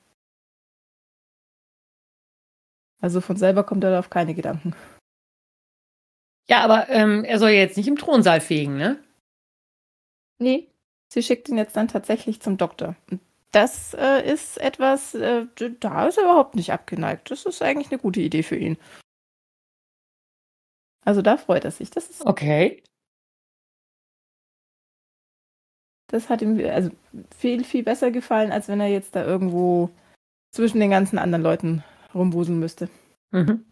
Also von selber kommt er da auf keine Gedanken. Ja, aber ähm, er soll ja jetzt nicht im Thronsaal fegen, ne? Nee, sie schickt ihn jetzt dann tatsächlich zum Doktor. Und das äh, ist etwas, äh, da ist er überhaupt nicht abgeneigt. Das ist eigentlich eine gute Idee für ihn. Also da freut er sich. Das ist, Okay. das hat ihm also viel, viel besser gefallen, als wenn er jetzt da irgendwo zwischen den ganzen anderen Leuten rumwuseln müsste. Mhm.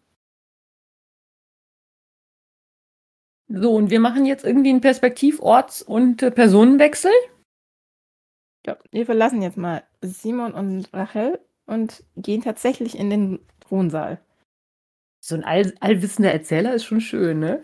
So, und wir machen jetzt irgendwie einen Perspektiv-, Orts- und äh, Personenwechsel. Ja, wir verlassen jetzt mal Simon und Rachel und gehen tatsächlich in den Thronsaal. So ein all allwissender Erzähler ist schon schön, ne?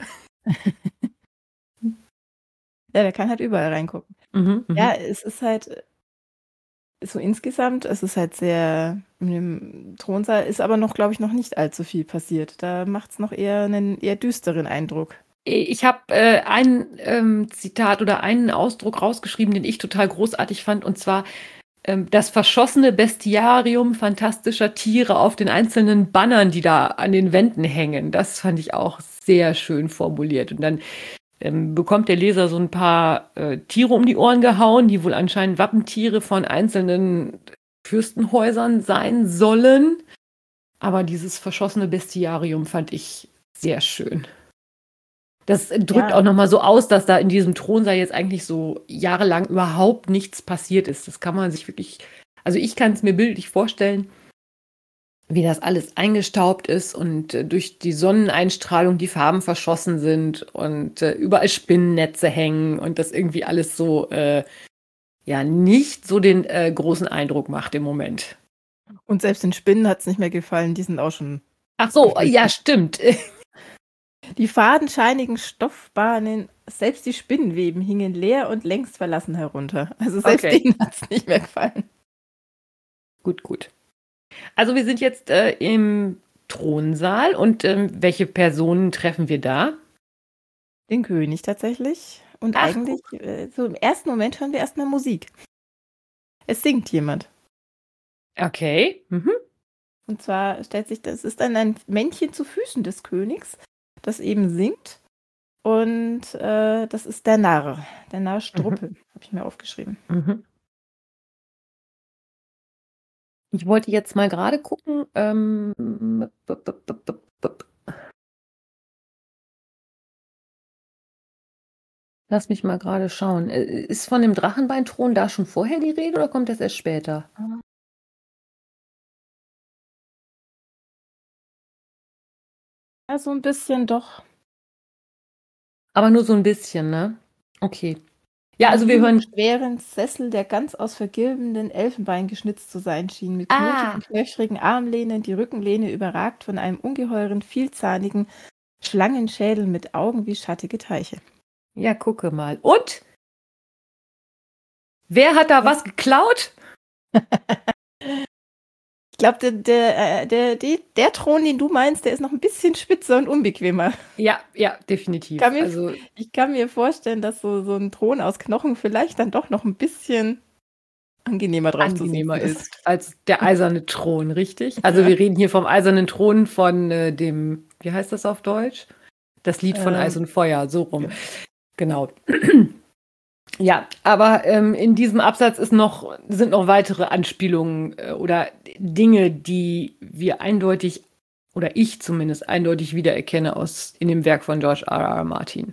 Ja, der kann halt überall reingucken. Mhm, mhm. Ja, es ist halt äh, so insgesamt, es ist halt sehr, in dem Thronsaal ist aber noch, glaube ich, noch nicht allzu viel passiert. Da macht es noch eher einen eher düsteren Eindruck. Ich habe äh, ein ähm, Zitat oder einen Ausdruck rausgeschrieben, den ich total großartig fand, und zwar ähm, das verschossene Bestiarium fantastischer Tiere auf den einzelnen Bannern, die da an den Wänden hängen. Das fand ich auch sehr schön formuliert. Und dann ähm, bekommt der Leser so ein paar äh, Tiere um die Ohren gehauen, die wohl anscheinend Wappentiere von einzelnen Fürstenhäusern sein sollen. Aber dieses verschossene Bestiarium fand ich sehr schön. Das drückt Ja. auch nochmal so aus, dass da in diesem Thronsaal jetzt eigentlich so jahrelang überhaupt nichts passiert ist. Das kann man sich wirklich, also ich kann es mir bildlich vorstellen, wie das alles eingestaubt ist und äh, durch die Sonneneinstrahlung die Farben verschossen sind und äh, überall Spinnennetze hängen und das irgendwie alles so äh, ja nicht so den äh, großen Eindruck macht im Moment. Und selbst den Spinnen hat es nicht mehr gefallen, die sind auch schon. Ach so, ja, stimmt. Die fadenscheinigen Stoffbahnen, selbst die Spinnenweben hingen leer und längst verlassen herunter. Also selbst Okay. denen hat es nicht mehr gefallen. Gut, gut. Also wir sind jetzt äh, im Thronsaal und ähm, welche Personen treffen wir da? Den König tatsächlich. Und Ach, eigentlich, äh, so im ersten Moment hören wir erstmal Musik. Es singt jemand. Okay. Mhm. Und zwar stellt sich, das ist dann ein Männchen zu Füßen des Königs, das eben singt. Und äh, das ist der Narr. Der Narr Struppel, habe ich mir aufgeschrieben. Mhm. Ich wollte jetzt mal gerade gucken. Ähm, bup, bup, bup, bup, bup. Lass mich mal gerade schauen. Äh, Ist von dem Drachenbeinthron da schon vorher die Rede oder kommt das erst später? Ja, so ein bisschen doch. Aber nur so ein bisschen, ne? Okay. Ja, also wir Einen hören. schweren Sessel, der ganz aus vergilbendem Elfenbein geschnitzt zu sein schien, mit Ah. knotigen, knöchrigen Armlehnen, die Rückenlehne überragt von einem ungeheuren, vielzahnigen Schlangenschädel mit Augen wie schattige Teiche. Ja, gucke mal. Und? Wer hat da was geklaut? Ich glaube, der, der, äh, der, der, der Thron, den du meinst, der ist noch ein bisschen spitzer und unbequemer. Ja, ja, definitiv. Kann mir, Also ich kann mir vorstellen, dass so, so ein Thron aus Knochen vielleicht dann doch noch ein bisschen angenehmer drauf angenehmer zu sitzen ist als der eiserne Thron, richtig? Also wir reden hier vom eisernen Thron von äh, dem, wie heißt das auf Deutsch? Das Lied von Ähm, Eis und Feuer, so rum. ja. Genau. Ja, aber ähm, in diesem Absatz ist noch, sind noch weitere Anspielungen äh, oder Dinge, die wir eindeutig, oder ich zumindest eindeutig wiedererkenne aus in dem Werk von George R. R. Martin.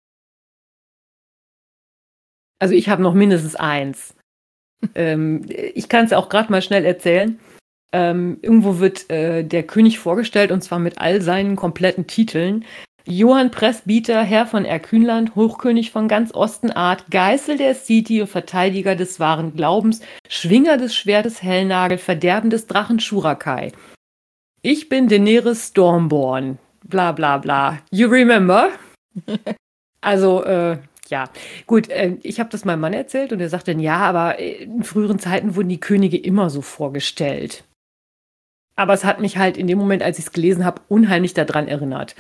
Also ich habe noch mindestens eins. ähm, ich kann es auch gerade mal schnell erzählen. Ähm, irgendwo wird äh, der König vorgestellt und zwar mit all seinen kompletten Titeln. Johann Presbiter, Herr von Erkünland, Hochkönig von ganz Ostenart, Geißel der City und Verteidiger des wahren Glaubens, Schwinger des Schwertes Hellnagel, Verderben des Drachen Schurakai. Ich bin Daenerys Stormborn. Bla bla bla. You remember? Also, äh, ja. Gut, äh, ich habe das meinem Mann erzählt und er sagt dann, ja, aber in früheren Zeiten wurden die Könige immer so vorgestellt. Aber es hat mich halt in dem Moment, als ich es gelesen habe, unheimlich daran erinnert.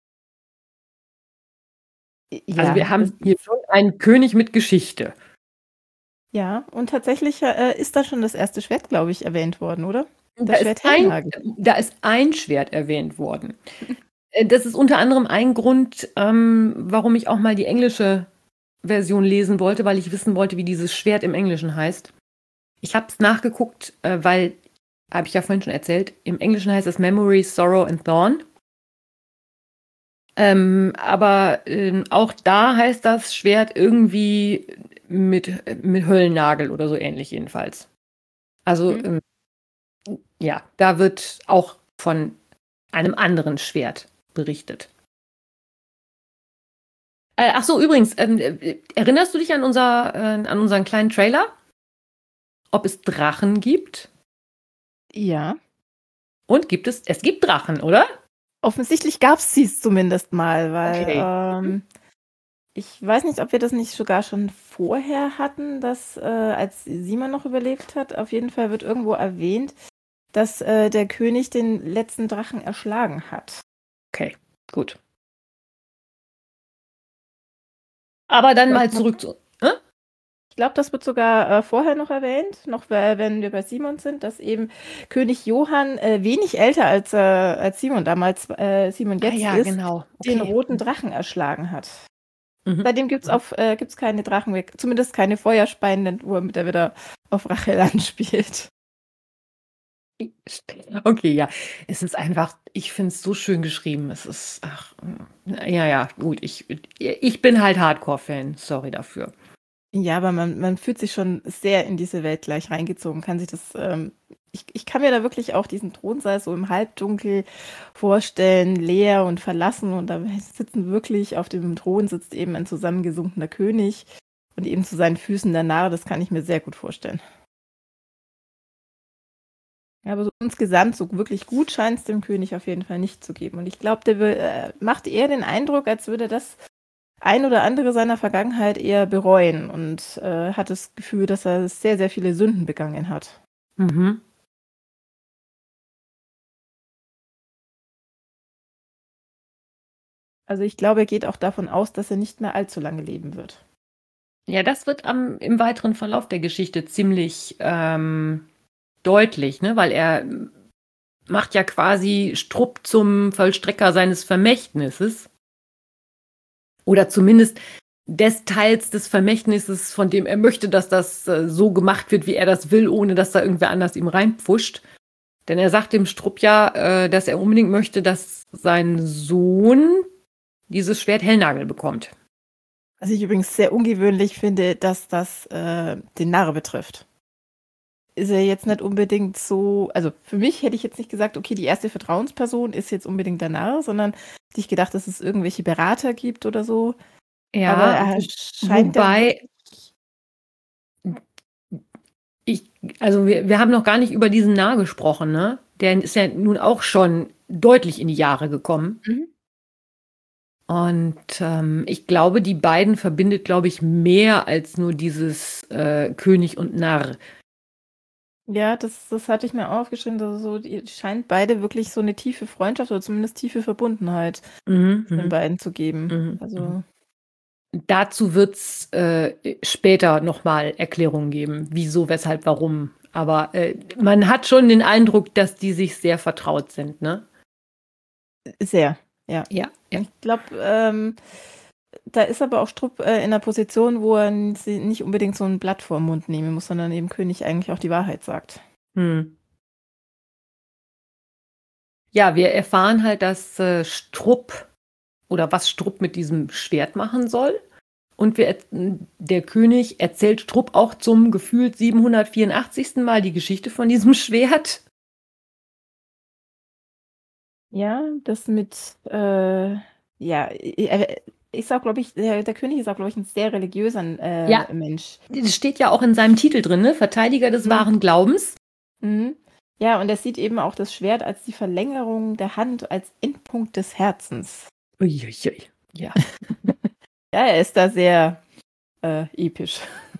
Ja, Also wir haben das- hier schon einen König mit Geschichte. Ja, und tatsächlich äh, ist da schon das erste Schwert, glaube ich, erwähnt worden, oder? Da Das ist, Schwert ein, Hellnagel. da ist ein Schwert erwähnt worden. Äh, Das ist unter anderem ein Grund, ähm, warum ich auch mal die englische Version lesen wollte, weil ich wissen wollte, wie dieses Schwert im Englischen heißt. Ich habe es nachgeguckt, äh, weil, habe ich ja vorhin schon erzählt, im Englischen heißt es Memory, Sorrow and Thorn. Ähm, aber ähm, auch da heißt das Schwert irgendwie mit, mit Höllennagel oder so ähnlich jedenfalls. Also Mhm. ähm, ja, da wird auch von einem anderen Schwert berichtet. Äh, ach so, übrigens, ähm, äh, erinnerst du dich an, unser, äh, an unseren kleinen Trailer? Ob es Drachen gibt? Ja. Und gibt es, es gibt Drachen, oder? Offensichtlich gab es sie zumindest mal, weil Okay. ähm, ich weiß nicht, ob wir das nicht sogar schon vorher hatten, dass äh, als Simon noch überlebt hat, auf jeden Fall wird irgendwo erwähnt, dass äh, der König den letzten Drachen erschlagen hat. Okay, gut. Aber dann Das mal macht- zurück zu. Äh? Ich glaube, das wird sogar äh, vorher noch erwähnt, noch äh, wenn wir bei Simon sind, dass eben König Johann äh, wenig älter als, äh, als Simon damals, äh, Simon Ah jetzt ja, ist, genau. den Okay. roten Drachen erschlagen hat. Mhm. Seitdem gibt es äh, gibt's keine Drachen mehr, zumindest keine Feuerspeienden, womit er wieder auf Rache anspielt. Okay, ja. Es ist einfach, ich finde es so schön geschrieben. Es ist, ach, ja, ja, gut. Ich, ich bin halt Hardcore-Fan. Sorry dafür. Ja, aber man, man fühlt sich schon sehr in diese Welt gleich reingezogen, kann sich das ähm, ich, ich kann mir da wirklich auch diesen Thronsaal so im Halbdunkel vorstellen, leer und verlassen. Und da sitzen wirklich auf dem Thron sitzt eben ein zusammengesunkener König und eben zu seinen Füßen der Narr. Das kann ich mir sehr gut vorstellen. Ja, aber so insgesamt so wirklich gut scheint es dem König auf jeden Fall nicht zu geben. Und ich glaube, der will, äh, macht eher den Eindruck, als würde das ein oder andere seiner Vergangenheit eher bereuen und äh, hat das Gefühl, dass er sehr, sehr viele Sünden begangen hat. Mhm. Also ich glaube, er geht auch davon aus, dass er nicht mehr allzu lange leben wird. Ja, das wird am, im weiteren Verlauf der Geschichte ziemlich ähm, deutlich, ne? Weil er macht ja quasi Strupp zum Vollstrecker seines Vermächtnisses. Oder zumindest des Teils des Vermächtnisses, von dem er möchte, dass das äh, so gemacht wird, wie er das will, ohne dass da irgendwer anders ihm reinpfuscht. Denn er sagt dem Strupp ja, äh, dass er unbedingt möchte, dass sein Sohn dieses Schwert Hellnagel bekommt. Was ich übrigens sehr ungewöhnlich finde, dass das äh, den Narr betrifft. Ist er jetzt nicht unbedingt so, also für mich hätte ich jetzt nicht gesagt, okay, die erste Vertrauensperson ist jetzt unbedingt der Narr, sondern hätte ich gedacht, dass es irgendwelche Berater gibt oder so. Ja, aber er scheint wobei ich, also wir, wir haben noch gar nicht über diesen Narr gesprochen, ne? Der ist ja nun auch schon deutlich in die Jahre gekommen. Mhm. Und ähm, ich glaube, die beiden verbindet, glaube ich, mehr als nur dieses äh, König und Narr. Ja, das, das hatte ich mir aufgeschrieben, dass so, die scheint beide wirklich so eine tiefe Freundschaft oder zumindest tiefe Verbundenheit Mhm, den mhm, beiden zu geben. mhm. Also, Dazu wird es äh, später nochmal Erklärungen geben, wieso, weshalb, warum. Aber äh, man hat schon den Eindruck, dass die sich sehr vertraut sind, ne? sehr, ja. Ja, ja. Ich glaube, ähm, da ist aber auch Strupp äh, in einer Position, wo er n- sie nicht unbedingt so ein Blatt vor den Mund nehmen muss, sondern eben König eigentlich auch die Wahrheit sagt. Hm. Ja, wir erfahren halt, dass äh, Strupp oder was Strupp mit diesem Schwert machen soll. Und wir, er- der König erzählt Strupp auch zum gefühlt siebenhundertvierundachtzigsten Mal die Geschichte von diesem Schwert. Ja, das mit, äh, ja, er ist auch, glaube ich, der, der König ist auch, glaube ich, ein sehr religiöser äh, Ja. Mensch. Das steht ja auch in seinem Titel drin, ne? Verteidiger des Mhm. wahren Glaubens. Mhm. Ja, und er sieht eben auch das Schwert als die Verlängerung der Hand, als Endpunkt des Herzens. Uiuiui. Ja. Ja, er ist da sehr äh, episch.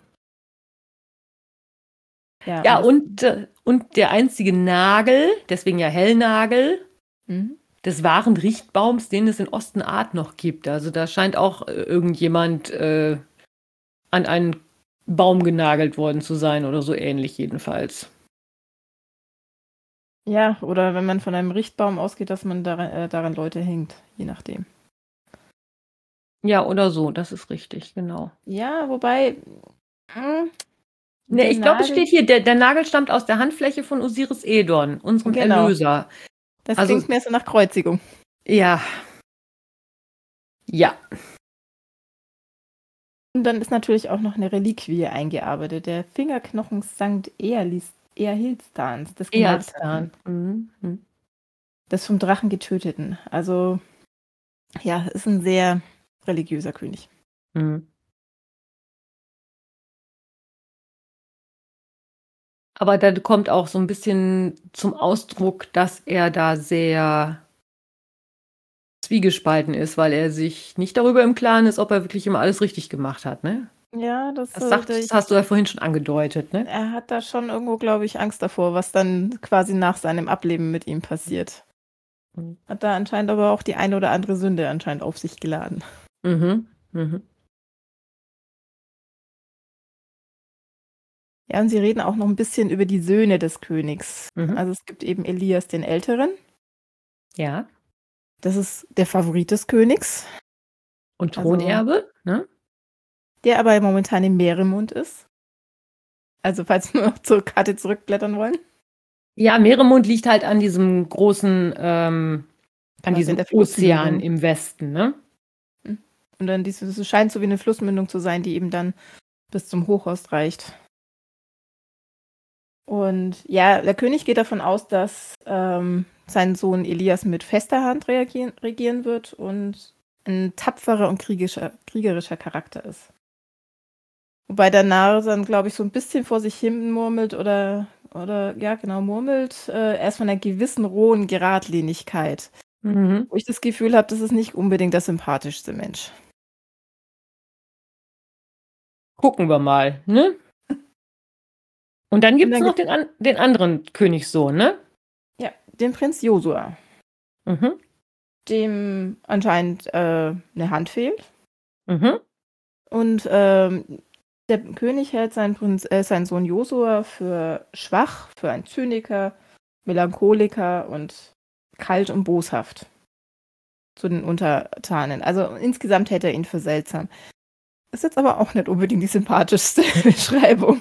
Ja, Ja, und und, äh, und der einzige Nagel, deswegen ja Hellnagel, mhm. des wahren Richtbaums, den es in Ostenart noch gibt. Also da scheint auch äh, irgendjemand äh, an einen Baum genagelt worden zu sein oder so ähnlich jedenfalls. Ja, oder wenn man von einem Richtbaum ausgeht, dass man daran, äh, daran Leute hängt, je nachdem. Ja, oder so, das ist richtig, genau. Ja, wobei. mh, Ne, der ich glaube, es Nagel- steht hier, der, der Nagel stammt aus der Handfläche von Osiris Edon, unserem Genau. Erlöser. Das Also- klingt mir so nach Kreuzigung. Ja. Ja. Und dann ist natürlich auch noch eine Reliquie eingearbeitet, der Fingerknochen Sankt Erlis, Erhilstans, des Eherstan. Gnadenten, Mhm. mhm. des vom Drachen getöteten. Also, ja, ist ein sehr religiöser König. Mhm. Aber da kommt auch so ein bisschen zum Ausdruck, dass er da sehr zwiegespalten ist, weil er sich nicht darüber im Klaren ist, ob er wirklich immer alles richtig gemacht hat, ne? Ja, das, Das, äh, sagt, der- das hast du ja vorhin schon angedeutet, ne? er hat da schon irgendwo, glaube ich, Angst davor, was dann quasi nach seinem Ableben mit ihm passiert. Mhm. Hat da anscheinend aber auch die eine oder andere Sünde anscheinend auf sich geladen. Mhm. Mhm. Ja, und sie reden auch noch ein bisschen über die Söhne des Königs. Mhm. Also es gibt eben Elias den Älteren. Ja. Das ist der Favorit des Königs, Und Also- Thronerbe, ne? der aber momentan im Meeremund ist. Also falls wir noch zur Karte zurückblättern wollen. Ja, Meeremund liegt halt an diesem großen, ähm, an Was diesem in der Flussmündung. Ozean im Westen, ne? Und dann dieses, es scheint so wie eine Flussmündung zu sein, die eben dann bis zum Hochhaus reicht. Und ja, der König geht davon aus, dass ähm, sein Sohn Elias mit fester Hand reagieren, regieren wird und ein tapferer und kriegischer, kriegerischer Charakter ist. Wobei der Narr dann, glaube ich, so ein bisschen vor sich hin murmelt oder, oder ja, genau, murmelt, äh, erst von einer gewissen rohen Geradlinigkeit. Mhm. Wo ich das Gefühl habe, das ist nicht unbedingt der sympathischste Mensch. Gucken wir mal, ne? Und dann gibt es dann noch den, an, den anderen Königssohn, ne? Ja, den Prinz Josua, Mhm. dem anscheinend äh, eine Hand fehlt. Mhm. Und ähm, der König hält seinen, Prinz, äh, seinen Sohn Josua für schwach, für einen Zyniker, Melancholiker und kalt und boshaft zu den Untertanen. Also insgesamt hält er ihn für seltsam. Ist jetzt aber auch nicht unbedingt die sympathischste Beschreibung.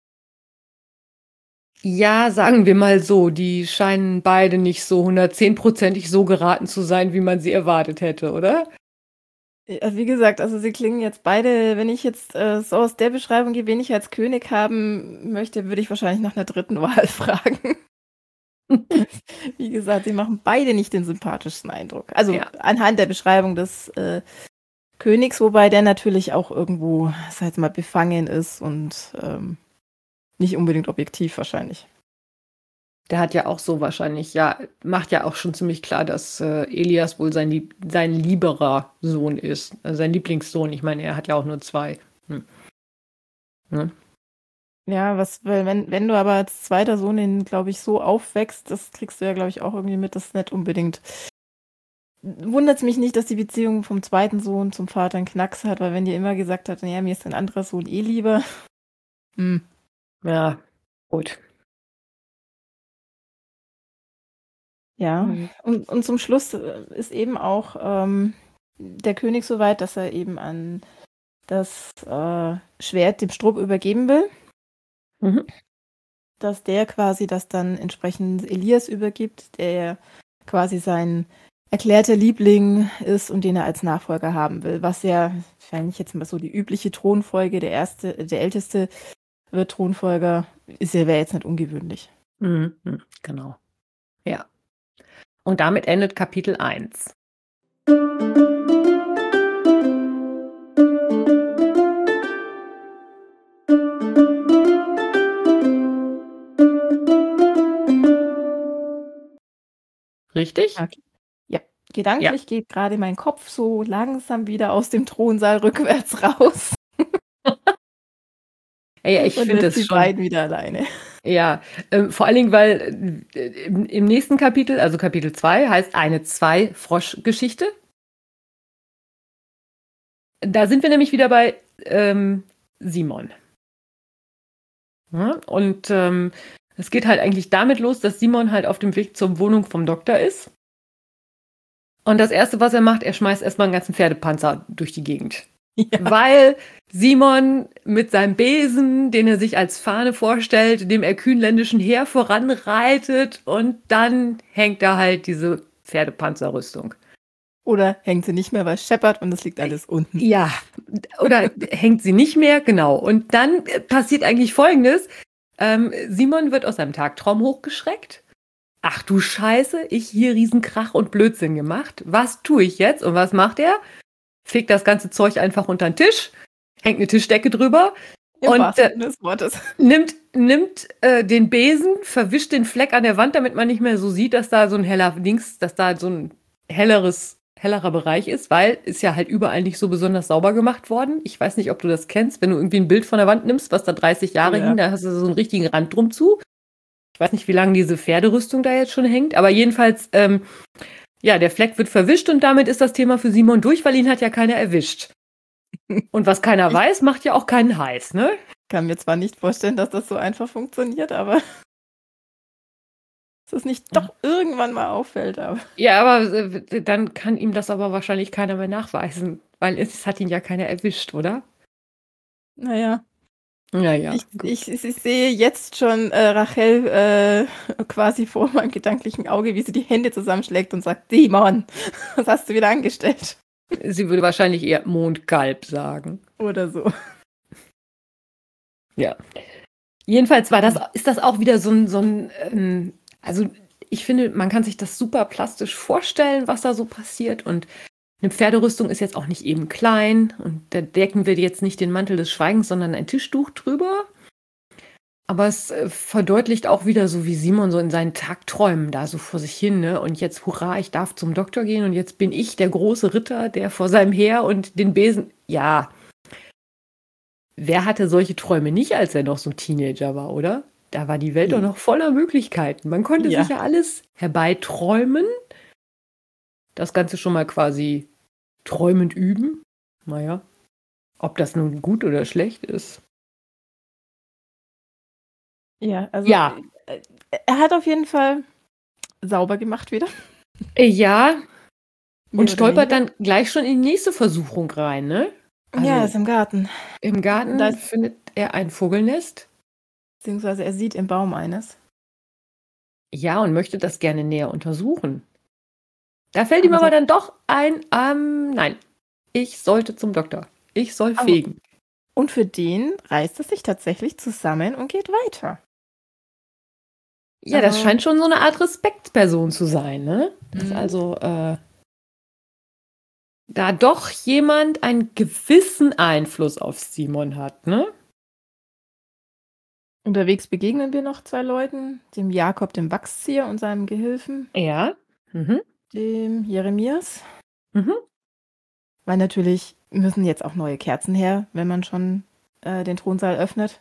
Ja, sagen wir mal so, die scheinen beide nicht so hundertzehnprozentig so geraten zu sein, wie man sie erwartet hätte, oder? Ja, wie gesagt, also sie klingen jetzt beide, wenn ich jetzt äh, so aus der Beschreibung gehe, wen ich als König haben möchte, würde ich wahrscheinlich nach einer dritten Wahl fragen. Wie gesagt, sie machen beide nicht den sympathischsten Eindruck. Also Ja. anhand der Beschreibung des äh, Königs, wobei der natürlich auch irgendwo, sag jetzt mal, befangen ist und ähm, nicht unbedingt objektiv wahrscheinlich. Der hat ja auch so wahrscheinlich, ja, macht ja auch schon ziemlich klar, dass äh, Elias wohl sein, Lieb sein lieberer Sohn ist. Also sein Lieblingssohn. Ich meine, er hat ja auch nur zwei. Hm. Ne? Ja, was, weil wenn, wenn du aber als zweiter Sohn, glaube ich, so aufwächst, das kriegst du ja, glaube ich, auch irgendwie mit, das ist nicht unbedingt. Wundert es mich nicht, dass die Beziehung vom zweiten Sohn zum Vater einen Knacks hat, weil wenn dir immer gesagt hat, naja, mir ist ein anderer Sohn eh lieber. Hm. Ja, gut. Ja, Mhm. und, und zum Schluss äh, ist eben auch ähm, der König so weit, dass er eben an das äh, Schwert dem Strupp übergeben will. Mhm. Dass der quasi das dann entsprechend Elias übergibt, der quasi sein erklärter Liebling ist und den er als Nachfolger haben will. Was ja, wenn ich jetzt mal so die übliche Thronfolge, der erste, der älteste wird Thronfolger, ist ja wäre jetzt nicht ungewöhnlich. Mhm. Mhm. Genau. Ja. Und damit endet Kapitel eins. Richtig? Okay. Ja, gedanklich ja. Geht gerade mein Kopf so langsam wieder aus dem Thronsaal rückwärts raus. Ja, ich finde das die schon. beiden wieder alleine. Ja, äh, vor allen Dingen, weil äh, im, im nächsten Kapitel, also Kapitel zwei, heißt eine Zwei-Frosch-Geschichte. Da sind wir nämlich wieder bei ähm, Simon. Ja, und ähm, es geht halt eigentlich damit los, dass Simon halt auf dem Weg zur Wohnung vom Doktor ist. Und das Erste, was er macht, er schmeißt erstmal einen ganzen Pferdepanzer durch die Gegend. Ja. Weil Simon mit seinem Besen, den er sich als Fahne vorstellt, dem er kühnländischen Heer voranreitet und dann hängt da halt diese Pferdepanzerrüstung. Oder hängt sie nicht mehr, weil es scheppert und es liegt alles unten. Ja, oder hängt sie nicht mehr, genau. Und dann passiert eigentlich Folgendes. Ähm, Simon wird aus seinem Tagtraum hochgeschreckt. Ach du Scheiße, ich hier Riesenkrach und Blödsinn gemacht. Was tue ich jetzt? Und was macht er? Fegt das ganze Zeug einfach unter den Tisch, hängt eine Tischdecke drüber Im und äh, des Wortes. nimmt, nimmt äh, den Besen, verwischt den Fleck an der Wand, damit man nicht mehr so sieht, dass da so ein heller Dings, dass da so ein helleres, hellerer Bereich ist, weil ist ja halt überall nicht so besonders sauber gemacht worden. Ich weiß nicht, ob du das kennst, wenn du irgendwie ein Bild von der Wand nimmst, was da dreißig Jahre ja. hing, da hast du so einen richtigen Rand drum zu. Ich weiß nicht, wie lange diese Pferderüstung da jetzt schon hängt, aber jedenfalls, ähm, ja, der Fleck wird verwischt und damit ist das Thema für Simon durch, weil ihn hat ja keiner erwischt. Und was keiner ich weiß, macht ja auch keinen heiß, ne? Ich kann mir zwar nicht vorstellen, dass das so einfach funktioniert, aber dass es nicht doch irgendwann mal auffällt. Aber. Ja, aber äh, dann kann ihm das aber wahrscheinlich keiner mehr nachweisen, weil es hat ihn ja keiner erwischt, oder? Naja. Naja. Ich, ich, ich, ich sehe jetzt schon äh, Rachel äh, quasi vor meinem gedanklichen Auge, wie sie die Hände zusammenschlägt und sagt, Simon, was hast du wieder angestellt? Sie würde wahrscheinlich eher Mondkalb sagen. Oder so. Ja. Jedenfalls war das, ist das auch wieder so ein, so ein ähm, also ich finde, man kann sich das super plastisch vorstellen, was da so passiert. Und eine Pferderüstung ist jetzt auch nicht eben klein. Und da decken wir jetzt nicht den Mantel des Schweigens, sondern ein Tischtuch drüber. Aber es äh, verdeutlicht auch wieder so, wie Simon so in seinen Tagträumen da so vor sich hin, ne? Und jetzt, hurra, ich darf zum Doktor gehen und jetzt bin ich der große Ritter, der vor seinem Heer und den Besen. Ja, wer hatte solche Träume nicht, als er noch so ein Teenager war, oder? Da war die Welt doch Mhm. noch voller Möglichkeiten. Man konnte Ja. sich ja alles herbeiträumen. Das Ganze schon mal quasi träumend üben. Naja, ob das nun gut oder schlecht ist. Ja, also Ja. äh, er hat auf jeden Fall sauber gemacht wieder. Äh, Ja, Mehr und oder stolpert weniger. dann gleich schon in die nächste Versuchung rein, ne? Also Ja, er ist im Garten. im Garten Da ist- findet er ein Vogelnest. Beziehungsweise er sieht im Baum eines. Ja, und möchte das gerne näher untersuchen. Da fällt ihm Aber aber dann doch ein, ähm, nein, ich sollte zum Doktor. Ich soll Aber- fegen. Und für den reißt es sich tatsächlich zusammen und geht weiter. Ja, das Also- scheint schon so eine Art Respektsperson zu sein, ne? Dass Mhm. also äh, da doch jemand einen gewissen Einfluss auf Simon hat, ne? Unterwegs begegnen wir noch zwei Leuten, dem Jakob, dem Wachszieher und seinem Gehilfen, Ja. Mhm. dem Jeremias. Mhm. Weil natürlich müssen jetzt auch neue Kerzen her, wenn man schon äh, den Thronsaal öffnet.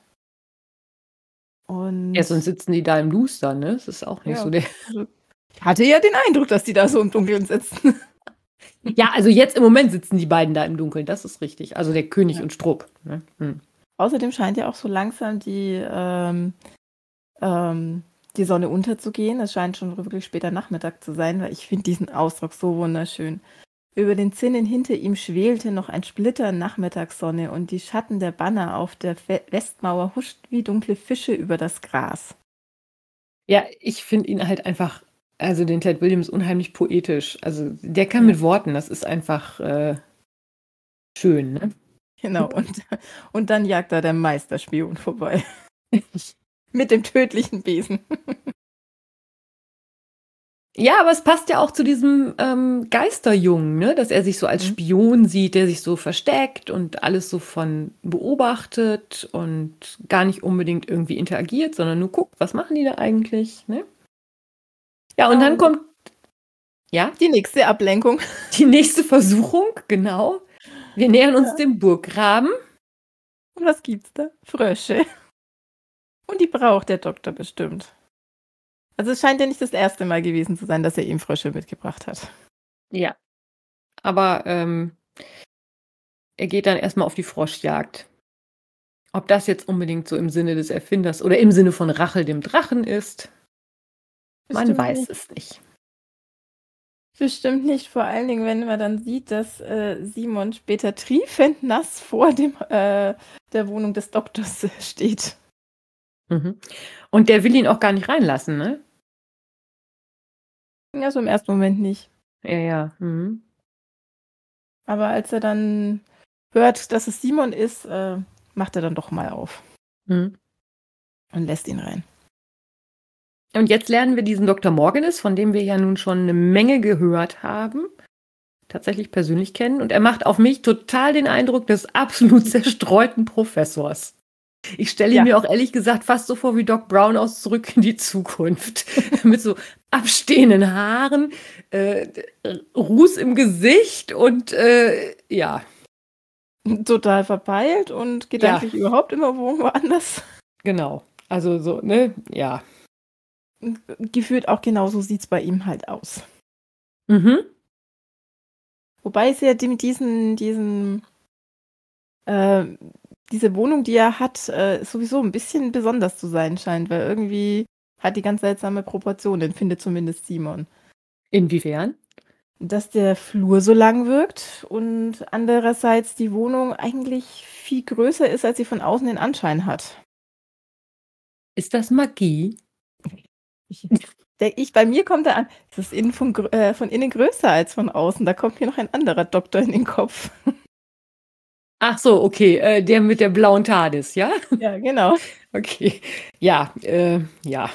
Und Ja, sonst sitzen die da im Luster, ne? Das ist auch nicht Ja. so der. also, ich hatte ja den Eindruck, dass die da so im Dunkeln sitzen. Ja, also jetzt im Moment sitzen die beiden da im Dunkeln, das ist richtig. Also der König Ja. und Strupp. Ne? Hm. Außerdem scheint ja auch so langsam die, ähm, ähm, die Sonne unterzugehen. Es scheint schon wirklich später Nachmittag zu sein, weil ich finde diesen Ausdruck so wunderschön. Über den Zinnen hinter ihm schwelte noch ein Splitter Nachmittagssonne und die Schatten der Banner auf der Fe- Westmauer huschten wie dunkle Fische über das Gras. Ja, ich finde ihn halt einfach, also den Ted Williams unheimlich poetisch. Also der kann Ja. mit Worten, das ist einfach äh, schön, ne? Genau, und, und dann jagt da der Meisterspion vorbei. Mit dem tödlichen Besen. Ja, aber es passt ja auch zu diesem ähm, Geisterjungen, ne? Dass er sich so als Mhm. Spion sieht, der sich so versteckt und alles so von beobachtet und gar nicht unbedingt irgendwie interagiert, sondern nur guckt, was machen die da eigentlich, ne? Ja, und Ja, dann und- kommt ja Die nächste Ablenkung. die nächste Versuchung, genau. Wir nähern uns Ja. dem Burggraben. Und was gibt's da? Frösche. Und die braucht der Doktor bestimmt. Also es scheint ja nicht das erste Mal gewesen zu sein, dass er ihm Frösche mitgebracht hat. Ja. Aber ähm, er geht dann erstmal auf die Froschjagd. Ob das jetzt unbedingt so im Sinne des Erfinders oder im Sinne von Rachel dem Drachen ist, man Bestimmt weiß nicht. es nicht. Bestimmt nicht, vor allen Dingen, wenn man dann sieht, dass äh, Simon später triefend nass vor dem, äh, der Wohnung des Doktors äh, steht. Mhm. Und der will ihn auch gar nicht reinlassen, ne? Ja, so im ersten Moment nicht. Ja, ja. Mhm. Aber als er dann hört, dass es Simon ist, äh, macht er dann doch mal auf Mhm. und lässt ihn rein. Und jetzt lernen wir diesen Doktor Morganis, von dem wir ja nun schon eine Menge gehört haben, tatsächlich persönlich kennen. Und er macht auf mich total den Eindruck des absolut zerstreuten Professors. Ich stelle ihn Ja. mir auch ehrlich gesagt fast so vor wie Doc Brown aus Zurück in die Zukunft. Mit so abstehenden Haaren, äh, Ruß im Gesicht und äh, ja, Total verpeilt und gedanklich überhaupt immer woanders. genau. Also so, ne, ja. Gefühlt auch genauso sieht es bei ihm halt aus. Mhm. Wobei es ja die- diesen, diesen, äh, diese Wohnung, die er hat, äh, sowieso ein bisschen besonders zu sein scheint, weil irgendwie hat die ganz seltsame Proportionen, findet zumindest Simon. Inwiefern? Dass der Flur so lang wirkt und andererseits die Wohnung eigentlich viel größer ist, als sie von außen den Anschein hat. Ist das Magie? Ich, der, ich, bei mir kommt er an, es ist innen von, grö- äh, von innen größer als von außen. Da kommt mir noch ein anderer Doktor in den Kopf. Ach so, okay, äh, der mit der blauen TARDIS, ja? Ja, genau. Okay. Ja, äh, ja.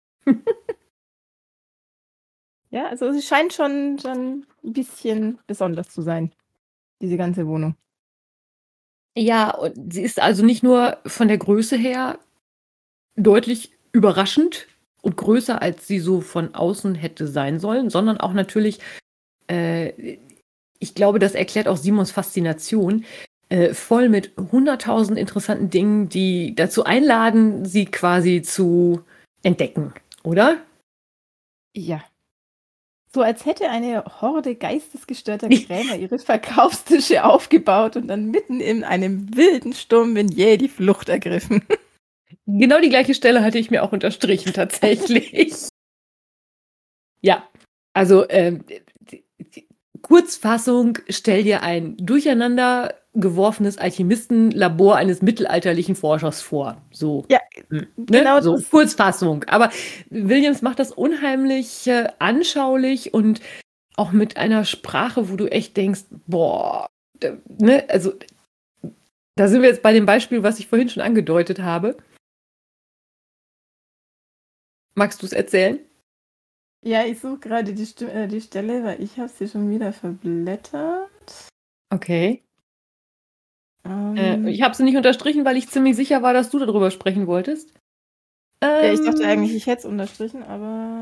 Ja, also sie scheint schon, schon ein bisschen besonders zu sein, diese ganze Wohnung. Ja, und sie ist also nicht nur von der Größe her deutlich überraschend und größer, als sie so von außen hätte sein sollen, sondern auch natürlich, äh, ich glaube, das erklärt auch Simons Faszination, äh, voll mit hunderttausend interessanten Dingen, die dazu einladen, sie quasi zu entdecken, oder? Ja. So als hätte eine Horde geistesgestörter Krämer ihre Verkaufstische aufgebaut und dann mitten in einem wilden Sturm Menier die Flucht ergriffen. Genau die gleiche Stelle hatte ich mir auch unterstrichen, tatsächlich. Ja, also äh, die, die Kurzfassung, stell dir ein durcheinander geworfenes Alchemistenlabor eines mittelalterlichen Forschers vor. So, Ja, hm, ne? genau So das. Kurzfassung. Aber Williams macht das unheimlich äh, anschaulich und auch mit einer Sprache, wo du echt denkst, boah, da, ne, also da sind wir jetzt bei dem Beispiel, was ich vorhin schon angedeutet habe. Magst du es erzählen? Ja, ich suche gerade die, Sti- äh, die Stelle, weil ich habe sie schon wieder verblättert. Okay. Ähm, Äh, ich habe sie nicht unterstrichen, weil ich ziemlich sicher war, dass du darüber sprechen wolltest. ja, ich dachte Ähm, eigentlich, ich hätte es unterstrichen, aber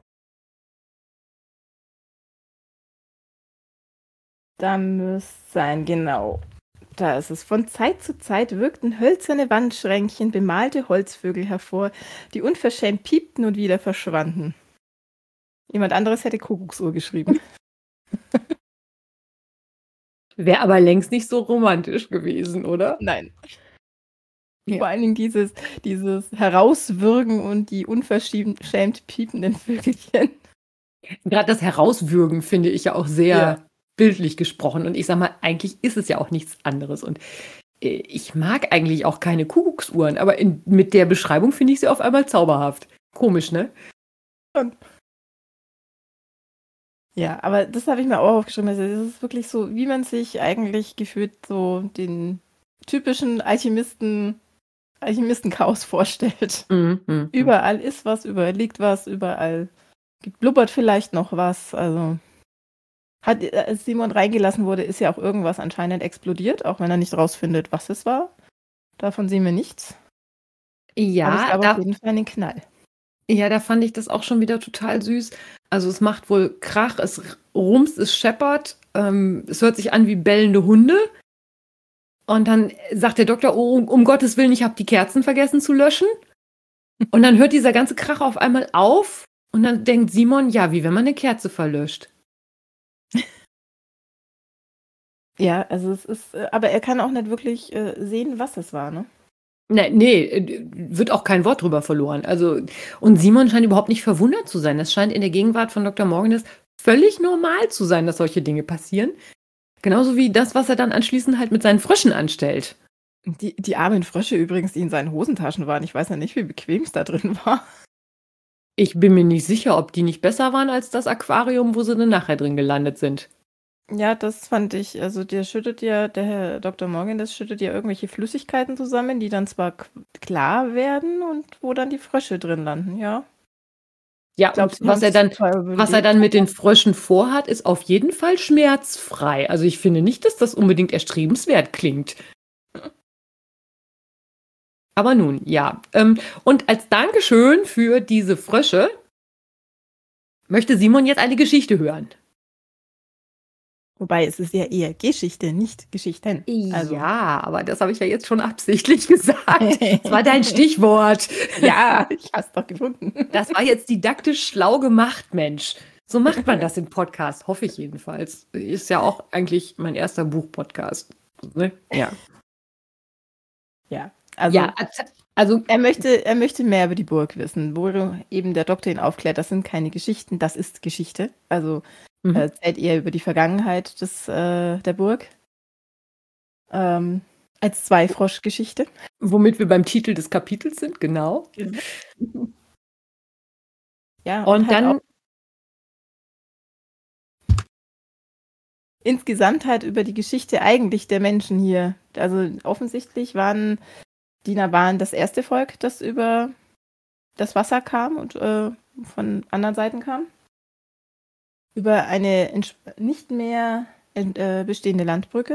da müsste es sein, genau. Da ist es. Von Zeit zu Zeit wirkten hölzerne Wandschränkchen bemalte Holzvögel hervor, die unverschämt piepten und wieder verschwanden. Jemand anderes hätte Kuckucksuhr geschrieben. Wäre aber längst nicht so romantisch gewesen, oder? Nein. Ja. Vor allen Dingen dieses, dieses Herauswürgen und die unverschämt piependen Vögelchen. Gerade das Herauswürgen finde ich ja auch sehr Ja. bildlich gesprochen. Und ich sag mal, eigentlich ist es ja auch nichts anderes. Und äh, ich mag eigentlich auch keine Kuckucksuhren, aber in, mit der Beschreibung finde ich sie auf einmal zauberhaft. Komisch, ne? Ja, aber das habe ich mir auch aufgeschrieben. Also das ist wirklich so, wie man sich eigentlich gefühlt so den typischen Alchemisten, Alchemistenchaos vorstellt. Mhm, mhm. Überall ist was, überall liegt was, überall blubbert vielleicht noch was. Also hat, als Simon reingelassen wurde, ist ja auch irgendwas anscheinend explodiert, auch wenn er nicht rausfindet, was es war. Davon sehen wir nichts. Aber es Ja, gab da, auf jeden Fall einen Knall. ja, da fand ich das auch schon wieder total süß. Also es macht wohl Krach, es rumst, es scheppert, ähm, es hört sich an wie bellende Hunde. Und dann sagt der Doktor, oh, um, um Gottes Willen, ich habe die Kerzen vergessen zu löschen. Und dann hört dieser ganze Krach auf einmal auf. Und dann denkt Simon, ja, wie wenn man eine Kerze verlöscht. Ja, also es ist, äh, aber er kann auch nicht wirklich äh, sehen, was es war, ne? Nee, nee, äh, wird auch kein Wort drüber verloren. Also, und Simon scheint überhaupt nicht verwundert zu sein. Das scheint in der Gegenwart von Doktor Morgenstern völlig normal zu sein, dass solche Dinge passieren. Genauso wie das, was er dann anschließend halt mit seinen Fröschen anstellt. Die, die armen Frösche übrigens, die in seinen Hosentaschen waren. Ich weiß ja nicht, wie bequem es da drin war. Ich bin mir nicht sicher, ob die nicht besser waren als das Aquarium, wo sie dann nachher drin gelandet sind. Ja, das fand ich. Also der schüttet ja, der Herr Doktor Morgan, das schüttet ja irgendwelche Flüssigkeiten zusammen, die dann zwar k- klar werden und wo dann die Frösche drin landen, ja. Ja, Ich glaub, und sie was haben er es dann, total was er überlebt. dann mit den Fröschen vorhat, ist auf jeden Fall schmerzfrei. Also ich finde nicht, dass das unbedingt erstrebenswert klingt. Aber nun, ja. Ähm, und als Dankeschön für diese Frösche möchte Simon jetzt eine Geschichte hören. Wobei es ist ja eher Geschichte, nicht Geschichten. Also. Ja, aber das habe ich ja jetzt schon absichtlich gesagt. Das war dein Stichwort. Ja, ich hab's doch gefunden. Das war jetzt didaktisch schlau gemacht, Mensch. So macht man das im Podcast, hoffe ich jedenfalls. Ist ja auch eigentlich mein erster Buch-Podcast. Ne? Ja. Ja, also Ja, also er möchte, er möchte mehr über die Burg wissen, wo eben der Doktor ihn aufklärt, das sind keine Geschichten, das ist Geschichte. Also mhm. er erzählt eher über die Vergangenheit des, äh, der Burg. Ähm, als Zweifrosch-Geschichte. Womit wir beim Titel des Kapitels sind, genau. Ja, und und, hat dann. auch, insgesamt halt über die Geschichte eigentlich der Menschen hier. Also offensichtlich waren die Nabaren das erste Volk, das über das Wasser kam und äh, von anderen Seiten kam. Über eine ents- nicht mehr äh, bestehende Landbrücke.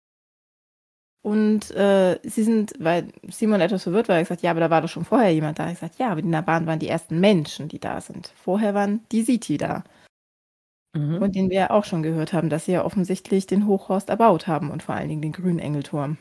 Und äh, sie sind, weil Simon etwas verwirrt war, er hat gesagt, ja, aber da war doch schon vorher jemand da. Ich gesagt, ja, aber die Nabaren waren die ersten Menschen, die da sind. Vorher waren die Siti da. Mhm. Von denen wir ja auch schon gehört haben, dass sie ja offensichtlich den Hochhorst erbaut haben und vor allen Dingen den Grünengelturm.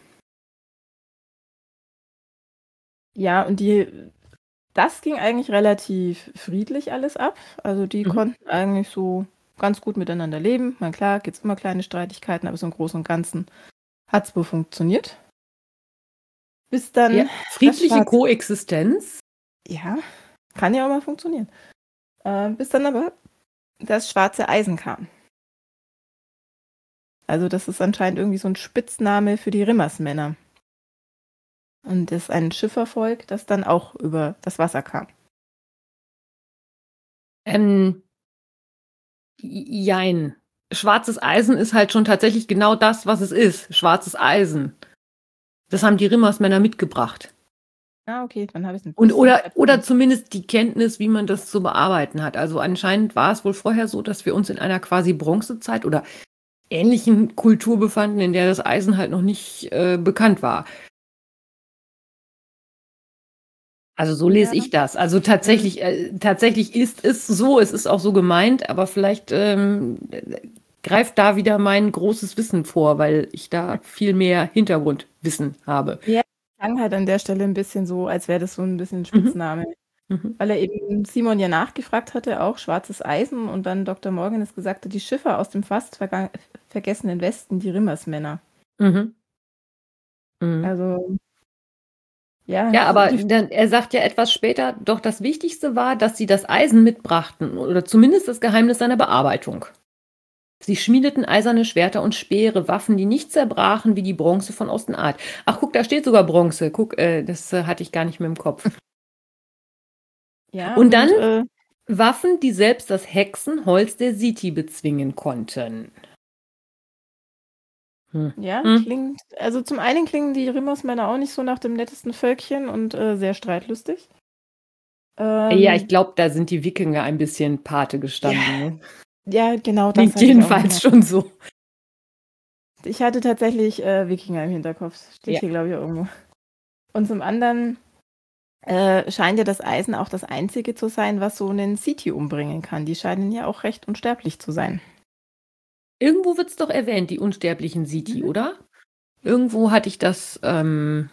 Ja, und die, das ging eigentlich relativ friedlich alles ab. Also die Mhm. konnten eigentlich so ganz gut miteinander leben. Na klar, gibt es immer kleine Streitigkeiten, aber so im Großen und Ganzen hat es wohl funktioniert. Bis dann Ja, friedliche Schwarze- Koexistenz. Ja, kann ja auch mal funktionieren. Äh, bis dann aber das schwarze Eisen kam. Also das ist anscheinend irgendwie so ein Spitzname für die Rimmersmänner. Und das ist ein Schiffervolk, das dann auch über das Wasser kam. Ähm, jein. Schwarzes Eisen ist halt schon tatsächlich genau das, was es ist. Schwarzes Eisen. Das haben die Rimmersmänner mitgebracht. Ah, okay, dann habe ich es ein Und bisschen oder, vertan. oder zumindest die Kenntnis, wie man das zu bearbeiten hat. Also anscheinend war es wohl vorher so, dass wir uns in einer quasi Bronzezeit oder ähnlichen Kultur befanden, in der das Eisen halt noch nicht äh, bekannt war. Also so lese Ja. ich das. Also tatsächlich, äh, tatsächlich ist es so, es ist auch so gemeint, aber vielleicht ähm, greift da wieder mein großes Wissen vor, weil ich da viel mehr Hintergrundwissen habe. Klang halt an der Stelle ein bisschen so, als wäre das so ein bisschen ein Spitzname. Mhm. Weil er eben Simon ja nachgefragt hatte, auch schwarzes Eisen, und dann Doktor Morganis gesagt hat, die Schiffer aus dem fast verga- vergessenen Westen, die Rimmersmänner. Mhm. Mhm. Also, ja. Ja, aber die, dann, er sagt ja etwas später, doch das Wichtigste war, dass sie das Eisen mitbrachten oder zumindest das Geheimnis seiner Bearbeitung. Sie schmiedeten eiserne Schwerter und Speere, Waffen, die nicht zerbrachen wie die Bronze von Ostenart. Ach, guck, da steht sogar Bronze. Guck, äh, das äh, hatte ich gar nicht mehr im Kopf. ja, Und dann äh, Waffen, die selbst das Hexenholz der Siti bezwingen konnten. Hm. ja, Hm. klingt, also zum einen klingen die Rimmersmänner auch nicht so nach dem nettesten Völkchen und äh, sehr streitlustig. Ähm, Ja, ich glaube, da sind die Wikinger ein bisschen Pate gestanden. Ja, Ne? ja, genau das. Klingt hatte ich auch jedenfalls noch. schon so. Ich hatte tatsächlich äh, Wikinger im Hinterkopf. Steht Ja. hier, glaube ich, irgendwo. Und zum anderen äh, scheint ja das Eisen auch das einzige zu sein, was so einen Siti umbringen kann. Die scheinen ja auch recht unsterblich zu sein. Irgendwo wird es doch erwähnt, die unsterblichen Siti, Mhm. oder? Irgendwo hatte ich das, ähm,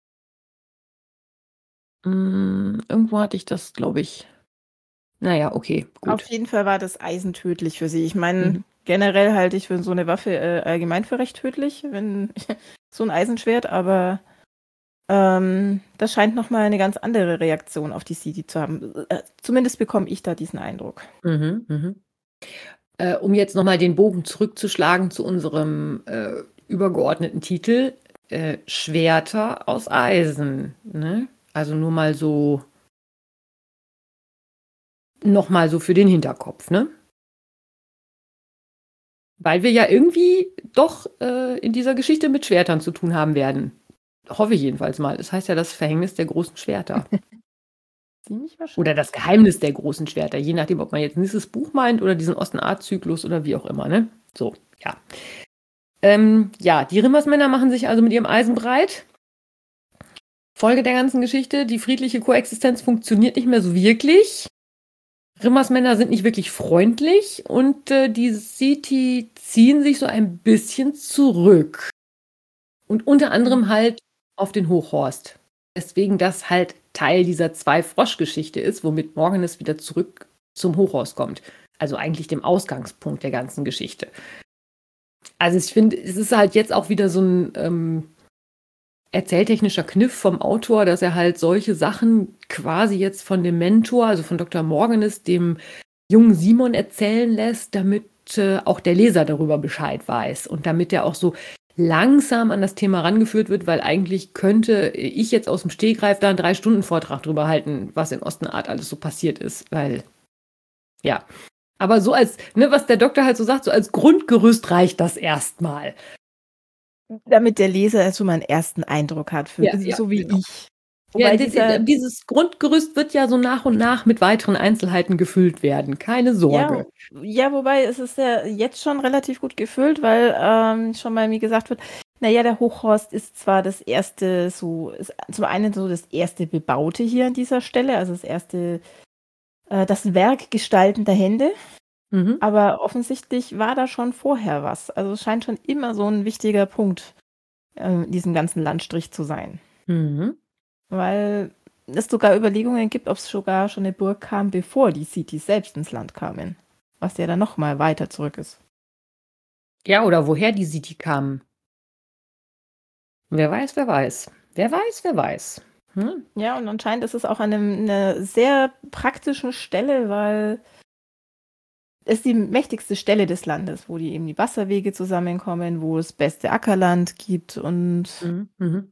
mh, irgendwo hatte ich das, glaube ich. Naja, okay, gut. Auf jeden Fall war das Eisen tödlich für sie. Ich meine, Mhm. generell halte ich für so eine Waffe äh, allgemein für recht tödlich, wenn so ein Eisenschwert, aber ähm, das scheint nochmal eine ganz andere Reaktion auf die Siti zu haben. Äh, zumindest bekomme ich da diesen Eindruck. Mhm, mhm. Äh, um jetzt nochmal den Bogen zurückzuschlagen zu unserem äh, übergeordneten Titel, äh, Schwerter aus Eisen. Ne? Also nur mal so, nochmal so für den Hinterkopf, ne? Weil wir ja irgendwie doch äh, in dieser Geschichte mit Schwertern zu tun haben werden. Hoffe ich jedenfalls mal. Es heißt ja das Verhängnis der großen Schwerter. Ziemlich wahrscheinlich. Oder das Geheimnis der großen Schwerter. Je nachdem, ob man jetzt dieses Buch meint oder diesen Osten-Art-Zyklus oder wie auch immer. Ne? So, ja. Ähm, ja, die Rimmersmänner machen sich also mit ihrem Eisen breit. Folge der ganzen Geschichte, die friedliche Koexistenz funktioniert nicht mehr so wirklich. Rimmersmänner sind nicht wirklich freundlich und äh, die Siti ziehen sich so ein bisschen zurück. Und unter anderem halt auf den Hochhorst. Deswegen das halt Teil dieser Zwei-Frosch-Geschichte ist, womit Morganis wieder zurück zum Hochhorst kommt. Also eigentlich dem Ausgangspunkt der ganzen Geschichte. Also ich finde, es ist halt jetzt auch wieder so ein ähm, erzähltechnischer Kniff vom Autor, dass er halt solche Sachen quasi jetzt von dem Mentor, also von Doktor Morganis, dem jungen Simon erzählen lässt, damit äh, auch der Leser darüber Bescheid weiß und damit er auch so langsam an das Thema rangeführt wird, weil eigentlich könnte ich jetzt aus dem Stegreif da einen Drei-Stunden-Vortrag drüber halten, was in Ostenart alles so passiert ist, weil, ja. Aber so als, ne, was der Doktor halt so sagt, so als Grundgerüst reicht das erstmal. Damit der Leser so mal einen ersten Eindruck hat, für, Ja, ja, so wie genau. ich. Ja, Wobei di- dieser, di- dieses Grundgerüst wird ja so nach und nach mit weiteren Einzelheiten gefüllt werden. Keine ja, Sorge. ja, wobei es ist ja jetzt schon relativ gut gefüllt, weil ähm, schon mal mir gesagt wird, naja, der Hochhorst ist zwar das erste, so, ist zum einen so das erste Bebaute hier an dieser Stelle, also das erste, äh, das Werk gestaltender Hände, Mhm. aber offensichtlich war da schon vorher was. Also es scheint schon immer so ein wichtiger Punkt äh, in diesem ganzen Landstrich zu sein. Mhm. Weil es sogar Überlegungen gibt, ob es sogar schon eine Burg kam, bevor die Cities selbst ins Land kamen. Was ja dann nochmal weiter zurück ist. Ja, oder woher die Siti kamen. Wer weiß, wer weiß. Wer weiß, wer weiß. Hm? Ja, und anscheinend ist es auch an einem, einer sehr praktischen Stelle, weil es die mächtigste Stelle des Landes, wo die eben die Wasserwege zusammenkommen, wo es beste Ackerland gibt und Mhm. Mhm.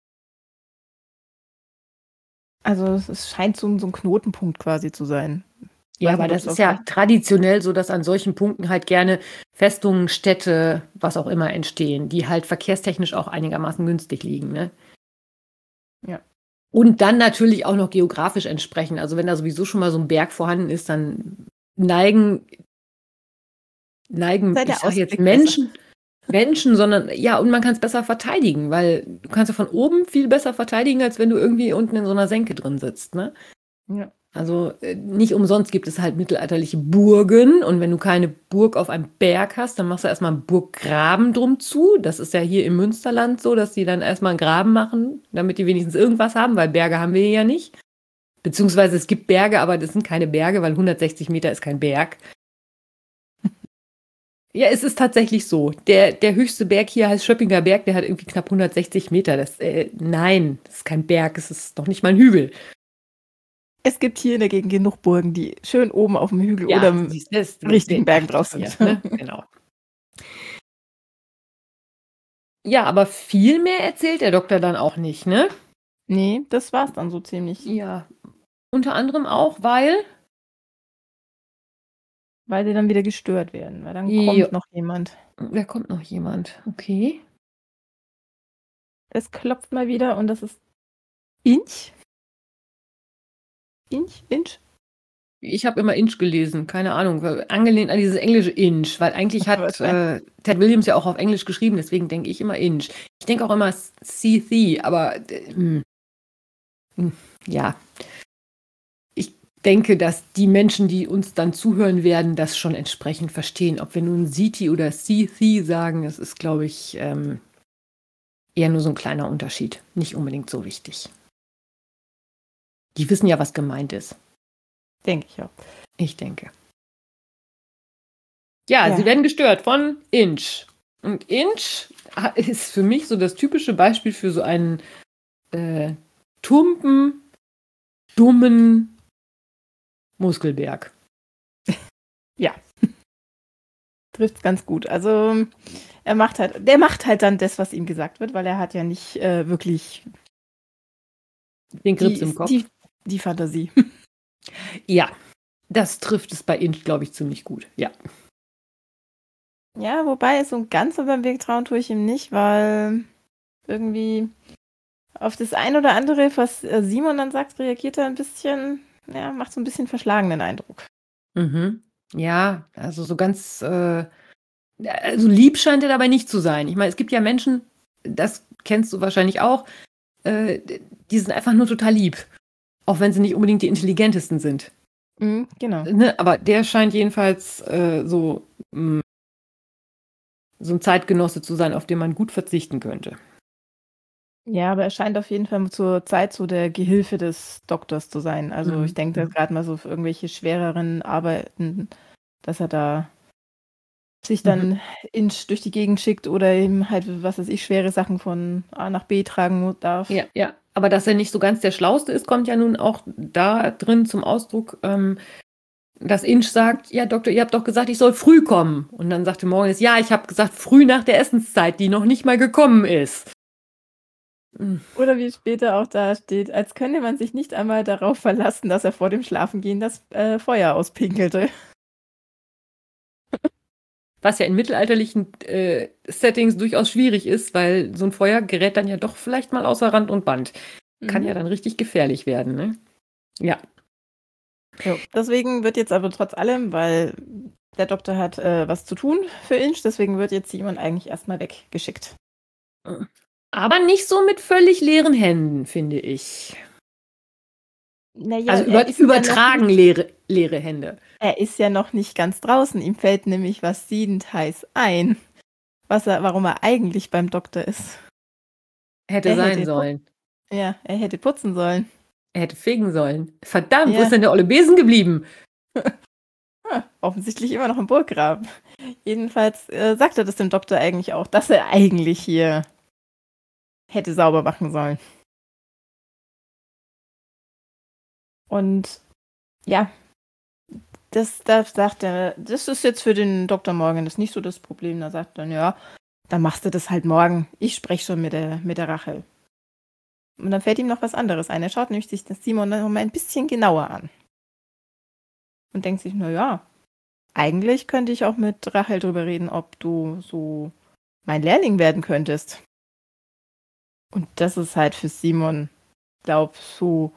also es, es scheint so, ein- so ein Knotenpunkt quasi zu sein. Ja, Weiß aber nicht, ob das es ist auf- ja traditionell so, dass an solchen Punkten halt gerne Festungen, Städte, was auch immer entstehen, die halt verkehrstechnisch auch einigermaßen günstig liegen, ne? Ja. Und dann natürlich auch noch geografisch entsprechen. Also wenn da sowieso schon mal so ein Berg vorhanden ist, dann neigen, neigen, Sei ich der sag jetzt Ausblick Menschen, Menschen, sondern ja, und man kann es besser verteidigen, weil du kannst ja von oben viel besser verteidigen, als wenn du irgendwie unten in so einer Senke drin sitzt, ne? Ja. Also äh, nicht umsonst gibt es halt mittelalterliche Burgen und wenn du keine Burg auf einem Berg hast, dann machst du erstmal einen Burggraben drum zu. Das ist ja hier im Münsterland so, dass die dann erstmal einen Graben machen, damit die wenigstens irgendwas haben, weil Berge haben wir hier ja nicht. Beziehungsweise es gibt Berge, aber das sind keine Berge, weil hundertsechzig Meter ist kein Berg. Ja, es ist tatsächlich so. Der, der höchste Berg hier heißt Schöppinger Berg, der hat irgendwie knapp hundertsechzig Meter. Das, äh, nein, das ist kein Berg, es ist noch nicht mal ein Hügel. Es gibt hier in der Gegend genug Burgen, die schön oben auf dem Hügel oder im siehst du, das- richtigen der- Berg drauf sind. Ja, ne? Genau. Ja, aber viel mehr erzählt der Doktor dann auch nicht, ne? Nee, das war's dann so ziemlich. Ja. Unter anderem auch, weil. Weil sie dann wieder gestört werden. Weil dann Ja. kommt noch jemand. Da kommt noch jemand. Okay. Es klopft mal wieder und das ist Inch. Inch? Inch? Ich habe immer Inch gelesen, keine Ahnung. Angelehnt an dieses englische Inch, weil eigentlich hat äh, Ted Williams ja auch auf Englisch geschrieben, deswegen denke ich immer Inch. Ich denke auch immer C C, aber äh, hm. Hm, ja. Ich denke, dass die Menschen, die uns dann zuhören werden, das schon entsprechend verstehen. Ob wir nun Siti oder C C sagen, das ist, glaube ich, ähm, eher nur so ein kleiner Unterschied. Nicht unbedingt so wichtig. Die wissen ja, was gemeint ist. Denke ich auch. Ich denke. Ja, Ja. sie werden gestört von Inch. Und Inch ist für mich so das typische Beispiel für so einen äh, tumpen, dummen Muskelberg. Ja. Trifft's ganz gut. Also er macht halt, der macht halt dann das, was ihm gesagt wird, weil er hat ja nicht äh, wirklich Den Grips die, im Kopf. die, die Fantasie. Ja, das trifft es bei Inch, glaube ich, ziemlich gut. Ja. Ja, wobei so ganz beim Weg trauen tue ich ihm nicht, weil irgendwie auf das ein oder andere, was äh, Simon dann sagt, reagiert er ein bisschen, ja, macht so ein bisschen verschlagenen Eindruck. Mhm. Ja, also so ganz, äh, also lieb scheint er dabei nicht zu sein. Ich meine, es gibt ja Menschen, das kennst du wahrscheinlich auch, äh, die sind einfach nur total lieb. Auch wenn sie nicht unbedingt die intelligentesten sind. Mhm, genau. Ne? Aber der scheint jedenfalls äh, so, mh, so ein Zeitgenosse zu sein, auf den man gut verzichten könnte. Ja, aber er scheint auf jeden Fall zur Zeit so der Gehilfe des Doktors zu sein. Also Mhm. ich denke da gerade mal so für irgendwelche schwereren Arbeiten, dass er da sich dann Mhm. Inch durch die Gegend schickt oder eben halt, was weiß ich, schwere Sachen von A nach B tragen mu- darf. Ja, ja. Aber dass er nicht so ganz der Schlauste ist, kommt ja nun auch da drin zum Ausdruck, ähm, dass Inch sagt, ja, Doktor, ihr habt doch gesagt, ich soll früh kommen. Und dann sagte Morgan, ja, ich habe gesagt, früh nach der Essenszeit, die noch nicht mal gekommen ist. Mhm. Oder wie später auch da steht, als könne man sich nicht einmal darauf verlassen, dass er vor dem Schlafengehen das äh, Feuer auspinkelte. Was ja in mittelalterlichen äh, Settings durchaus schwierig ist, weil so ein Feuer gerät dann ja doch vielleicht mal außer Rand und Band. Kann Mhm. ja dann richtig gefährlich werden, ne? Ja. Jo. Deswegen wird jetzt aber trotz allem, weil der Doktor hat äh, was zu tun für Inch, deswegen wird jetzt Simon eigentlich erstmal weggeschickt. Aber nicht so mit völlig leeren Händen, finde ich. Naja, Also er über, ist ja übertragen noch nicht, leere, leere Hände. er ist ja noch nicht ganz draußen. Ihm fällt nämlich was siedend heiß ein, was er, warum er eigentlich beim Doktor ist. Hätte Er sein hätte, pu- sollen. ja, er hätte putzen sollen. Er hätte fegen sollen. Verdammt, wo Ja, ist denn der olle Besen geblieben? ah, offensichtlich immer noch im Burggraben. Jedenfalls äh, sagt er das dem Doktor eigentlich auch, dass er eigentlich hier hätte sauber machen sollen. Und ja, das, das sagt er, das ist jetzt für den Doktor Morgan das ist nicht so das Problem. Da sagt er, ja, dann machst du das halt morgen. Ich spreche schon mit der, mit der Rachel. Und dann fällt ihm noch was anderes ein. Er schaut nämlich sich das Simon dann noch mal ein bisschen genauer an. Und denkt sich, na ja, eigentlich könnte ich auch mit Rachel drüber reden, ob du so mein Lehrling werden könntest. Und das ist halt für Simon, glaub, so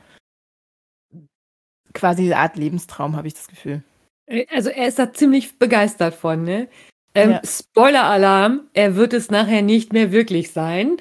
quasi eine Art Lebenstraum, habe ich das Gefühl. Also er ist da ziemlich begeistert von, ne? Ähm, Ja. Spoiler-Alarm, er wird es nachher nicht mehr wirklich sein.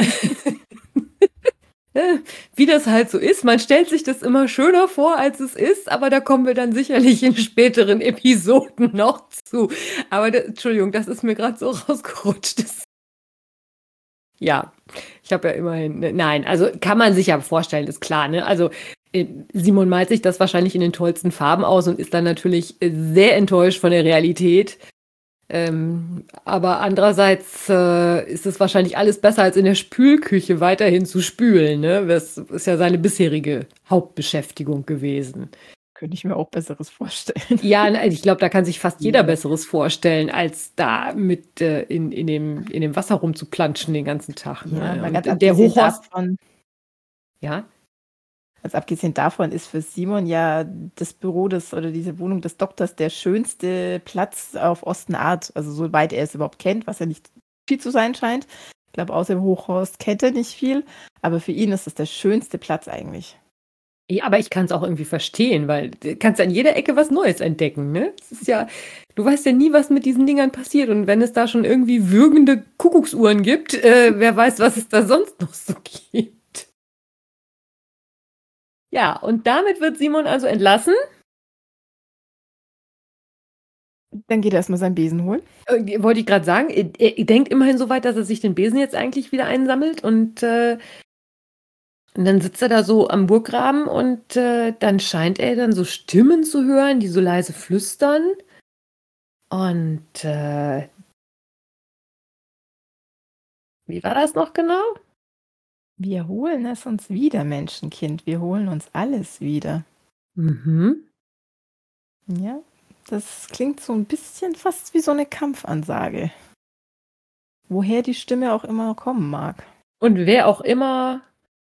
Äh, Wie das halt so ist. Man stellt sich das immer schöner vor, als es ist, aber da kommen wir dann sicherlich in späteren Episoden noch zu. Aber das, Entschuldigung, das ist mir gerade so rausgerutscht. Das, ja, ich habe ja immerhin. Ne, nein, also kann man sich ja vorstellen, ist klar, ne? Also äh, Simon malt sich das wahrscheinlich in den tollsten Farben aus und ist dann natürlich äh, sehr enttäuscht von der Realität. Ähm, aber andererseits äh, ist es wahrscheinlich alles besser, als in der Spülküche weiterhin zu spülen, ne? Das ist ja seine bisherige Hauptbeschäftigung gewesen. Könnte ich mir auch Besseres vorstellen. Ja, ne, ich glaube, da kann sich fast jeder Ja. Besseres vorstellen, als da mit äh, in, in, dem, in dem Wasser rumzuplanschen den ganzen Tag. Ne? Ja, mal Und ganz der abgesehen Hochhorst, davon, ja, also abgesehen davon ist für Simon ja das Büro des oder diese Wohnung des Doktors der schönste Platz auf Ostenart. Also soweit er es überhaupt kennt, was ja nicht viel zu sein scheint. Ich glaube, außer dem Hochhaus kennt er nicht viel. Aber für ihn ist es der schönste Platz eigentlich. ja, aber ich kann es auch irgendwie verstehen, weil du kannst an jeder Ecke was Neues entdecken, ne? Es ist ja, du weißt ja nie, was mit diesen Dingern passiert. Und wenn es da schon irgendwie würgende Kuckucksuhren gibt, äh, wer weiß, was es da sonst noch so gibt. Ja, und damit wird Simon also entlassen. Dann geht er erstmal seinen Besen holen. Äh, wollte ich gerade sagen, er, er denkt immerhin so weit, dass er sich den Besen jetzt eigentlich wieder einsammelt und, äh, und dann sitzt er da so am Burggraben und äh, dann scheint er dann so Stimmen zu hören, die so leise flüstern. Und äh, wie war das noch genau? Wir holen es uns wieder, Menschenkind. Wir holen uns alles wieder. Mhm. Ja, das klingt so ein bisschen fast wie so eine Kampfansage. Woher die Stimme auch immer kommen mag. Und wer auch immer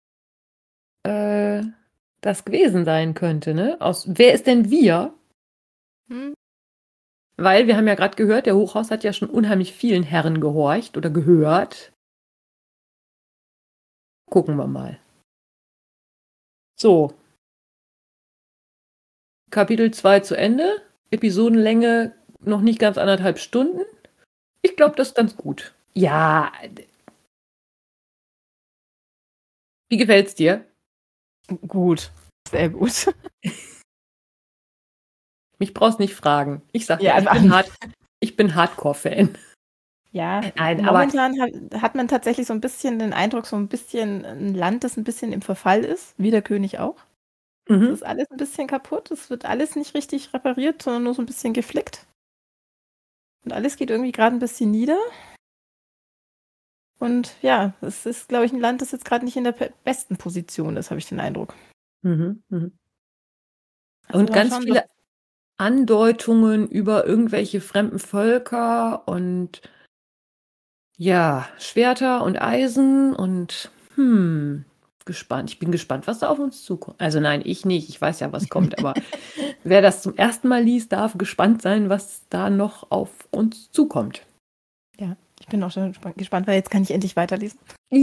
äh, das gewesen sein könnte, ne? Aus, wer ist denn wir? Hm? Weil wir haben ja gerade gehört, der Hochhaus hat ja schon unheimlich vielen Herren gehorcht oder gehört. Gucken wir mal. So. Kapitel zwei zu Ende. Episodenlänge noch nicht ganz anderthalb Stunden. Ich glaube, das ist ganz gut. Ja. Wie gefällt's dir? Gut, sehr gut. Mich brauchst nicht fragen. Ich sag Ja, ja, ich also- bin, Hard, ich bin Hardcore-Fan. Ja, Nein, aber- momentan hat, hat man tatsächlich so ein bisschen den Eindruck, so ein bisschen ein Land, das ein bisschen im Verfall ist, wie der König auch. Es Mhm. ist alles ein bisschen kaputt, es wird alles nicht richtig repariert, sondern nur so ein bisschen geflickt. Und alles geht irgendwie gerade ein bisschen nieder. Und ja, es ist, glaube ich, ein Land, das jetzt gerade nicht in der pe- besten Position ist, habe ich den Eindruck. Mhm. Mhm. Also Und mal ganz schauen, viele Andeutungen über irgendwelche fremden Völker und ja, Schwerter und Eisen und hm, gespannt. Ich bin gespannt, was da auf uns zukommt. Also nein, ich nicht. Ich weiß ja, was kommt. Aber wer das zum ersten Mal liest, darf gespannt sein, was da noch auf uns zukommt. Ja, ich bin auch schon gespannt, weil jetzt kann ich endlich weiterlesen.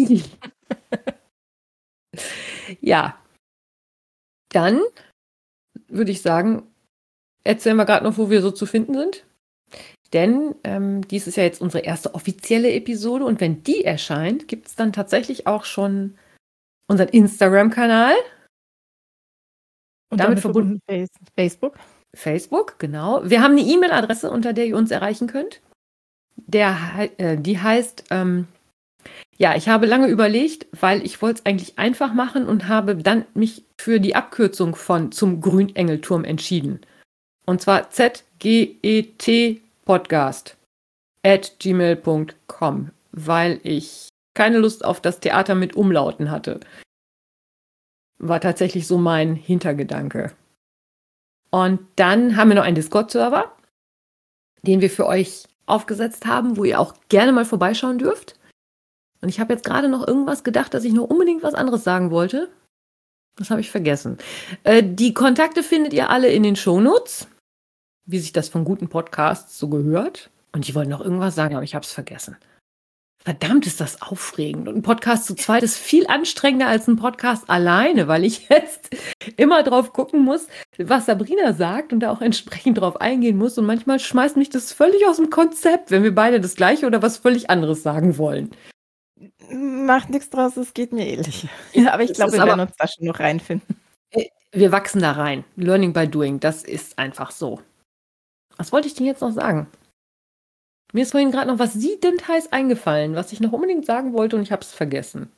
Ja. Dann würde ich sagen, erzählen wir gerade noch, wo wir so zu finden sind. Denn ähm, dies ist ja jetzt unsere erste offizielle Episode und wenn die erscheint, gibt es dann tatsächlich auch schon unseren Instagram-Kanal. Und damit, damit verbunden Face- Facebook. Facebook, genau. Wir haben eine E-Mail-Adresse, unter der ihr uns erreichen könnt. Der, äh, die heißt, ähm, ja, ich habe lange überlegt, weil ich wollte es eigentlich einfach machen und habe dann mich für die Abkürzung von zum Grünengelturm entschieden. Und zwar Z G E T Podcast at gmail punkt com, weil ich keine Lust auf das Theater mit Umlauten hatte. War tatsächlich so mein Hintergedanke. Und dann haben wir noch einen Discord-Server, den wir für euch aufgesetzt haben, wo ihr auch gerne mal vorbeischauen dürft. Und ich habe jetzt gerade noch irgendwas gedacht, dass ich noch unbedingt was anderes sagen wollte. Das habe ich vergessen. Äh, die Kontakte findet ihr alle in den Shownotes, wie sich das von guten Podcasts so gehört. Und ich wollte noch irgendwas sagen, aber ich habe es vergessen. Verdammt, ist das aufregend. Und ein Podcast zu zweit ist viel anstrengender als ein Podcast alleine, weil ich jetzt immer drauf gucken muss, was Sabrina sagt und da auch entsprechend drauf eingehen muss. Und manchmal schmeißt mich das völlig aus dem Konzept, wenn wir beide das Gleiche oder was völlig anderes sagen wollen. Macht nichts draus, es geht mir ähnlich. Ja, aber ich glaube, wir werden uns da schon noch reinfinden. Wir wachsen da rein. Learning by doing, das ist einfach so. Was wollte ich denn jetzt noch sagen? Mir ist vorhin gerade noch was siedend heiß eingefallen, was ich noch unbedingt sagen wollte und ich habe es vergessen.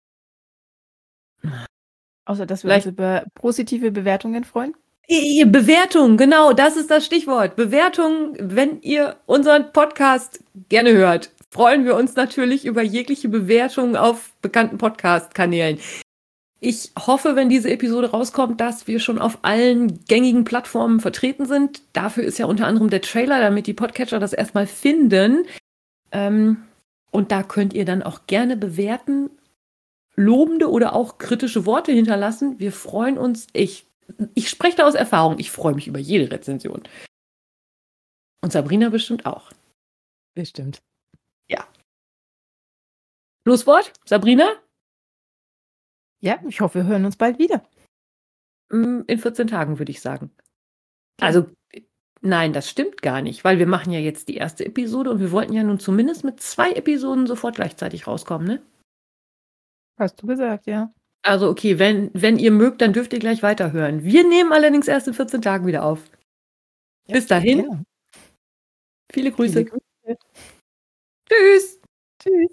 Außer, dass wir Vielleicht uns über positive Bewertungen freuen? Bewertung, genau, das ist das Stichwort. Bewertung, wenn ihr unseren Podcast gerne hört, freuen wir uns natürlich über jegliche Bewertungen auf bekannten Podcast-Kanälen. Ich hoffe, wenn diese Episode rauskommt, dass wir schon auf allen gängigen Plattformen vertreten sind. Dafür ist ja unter anderem der Trailer, damit die Podcatcher das erstmal finden. Ähm, und da könnt ihr dann auch gerne bewerten, lobende oder auch kritische Worte hinterlassen. Wir freuen uns. Ich, ich spreche da aus Erfahrung. Ich freue mich über jede Rezension. Und Sabrina bestimmt auch. Bestimmt. Ja. Schlusswort, Sabrina? Ja, ich hoffe, wir hören uns bald wieder. In vierzehn Tagen, würde ich sagen. Ja. Also, nein, das stimmt gar nicht, weil wir machen ja jetzt die erste Episode und wir wollten ja nun zumindest mit zwei Episoden sofort gleichzeitig rauskommen, ne? Hast du gesagt, ja. Also, okay, wenn, wenn ihr mögt, dann dürft ihr gleich weiterhören. Wir nehmen allerdings erst in vierzehn Tagen wieder auf. Ja, bis dahin. Genau. Viele Grüße. Viele Grüße. Tschüss. Tschüss.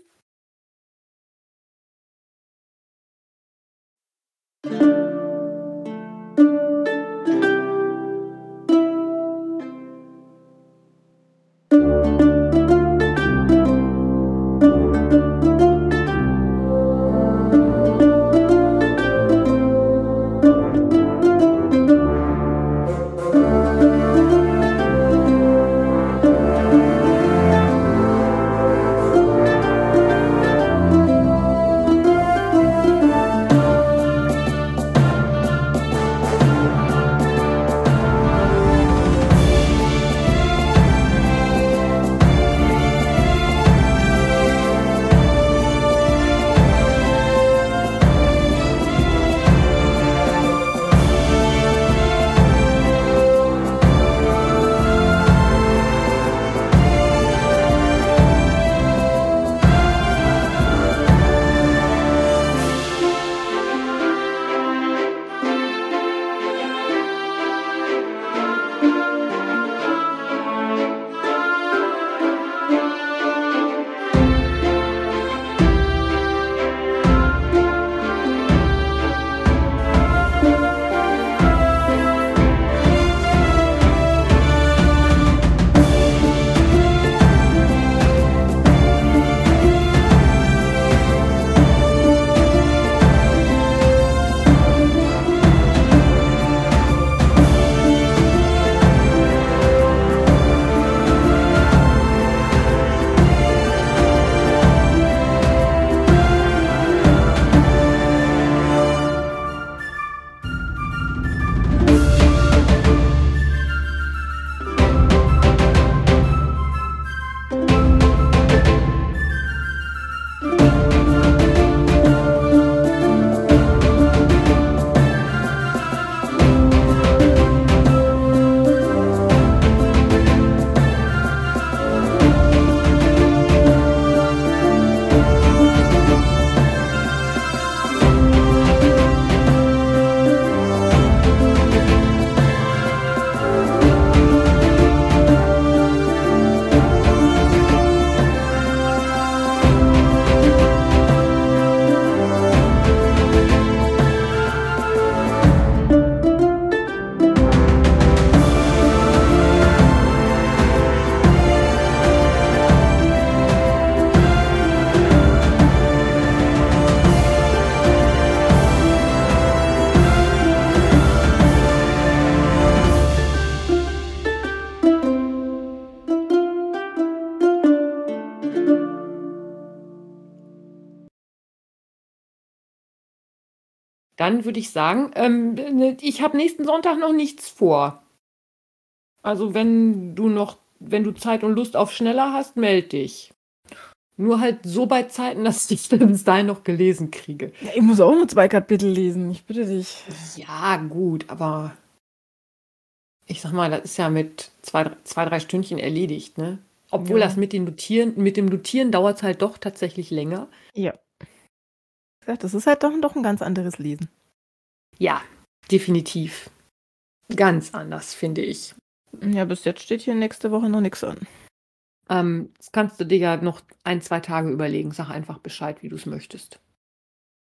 Dann würde ich sagen, ähm, ne, ich habe nächsten Sonntag noch nichts vor. Also wenn du noch, wenn du Zeit und Lust auf schneller hast, meld dich. Nur halt so bei Zeiten, dass ich dann bis dahin noch gelesen kriege. Ja, ich muss auch nur zwei Kapitel lesen, ich bitte dich. Ja, gut, aber ich sag mal, das ist ja mit zwei, zwei drei Stündchen erledigt, ne? Obwohl Ja. das mit den Notieren, mit dem Notieren dauert es halt doch tatsächlich länger. Ja. Wie gesagt, das ist halt doch, doch ein ganz anderes Lesen. Ja, definitiv. Ganz anders, finde ich. Ja, bis jetzt steht hier nächste Woche noch nichts an. Ähm, das kannst du dir ja noch ein, zwei Tage überlegen. Sag einfach Bescheid, wie du es möchtest.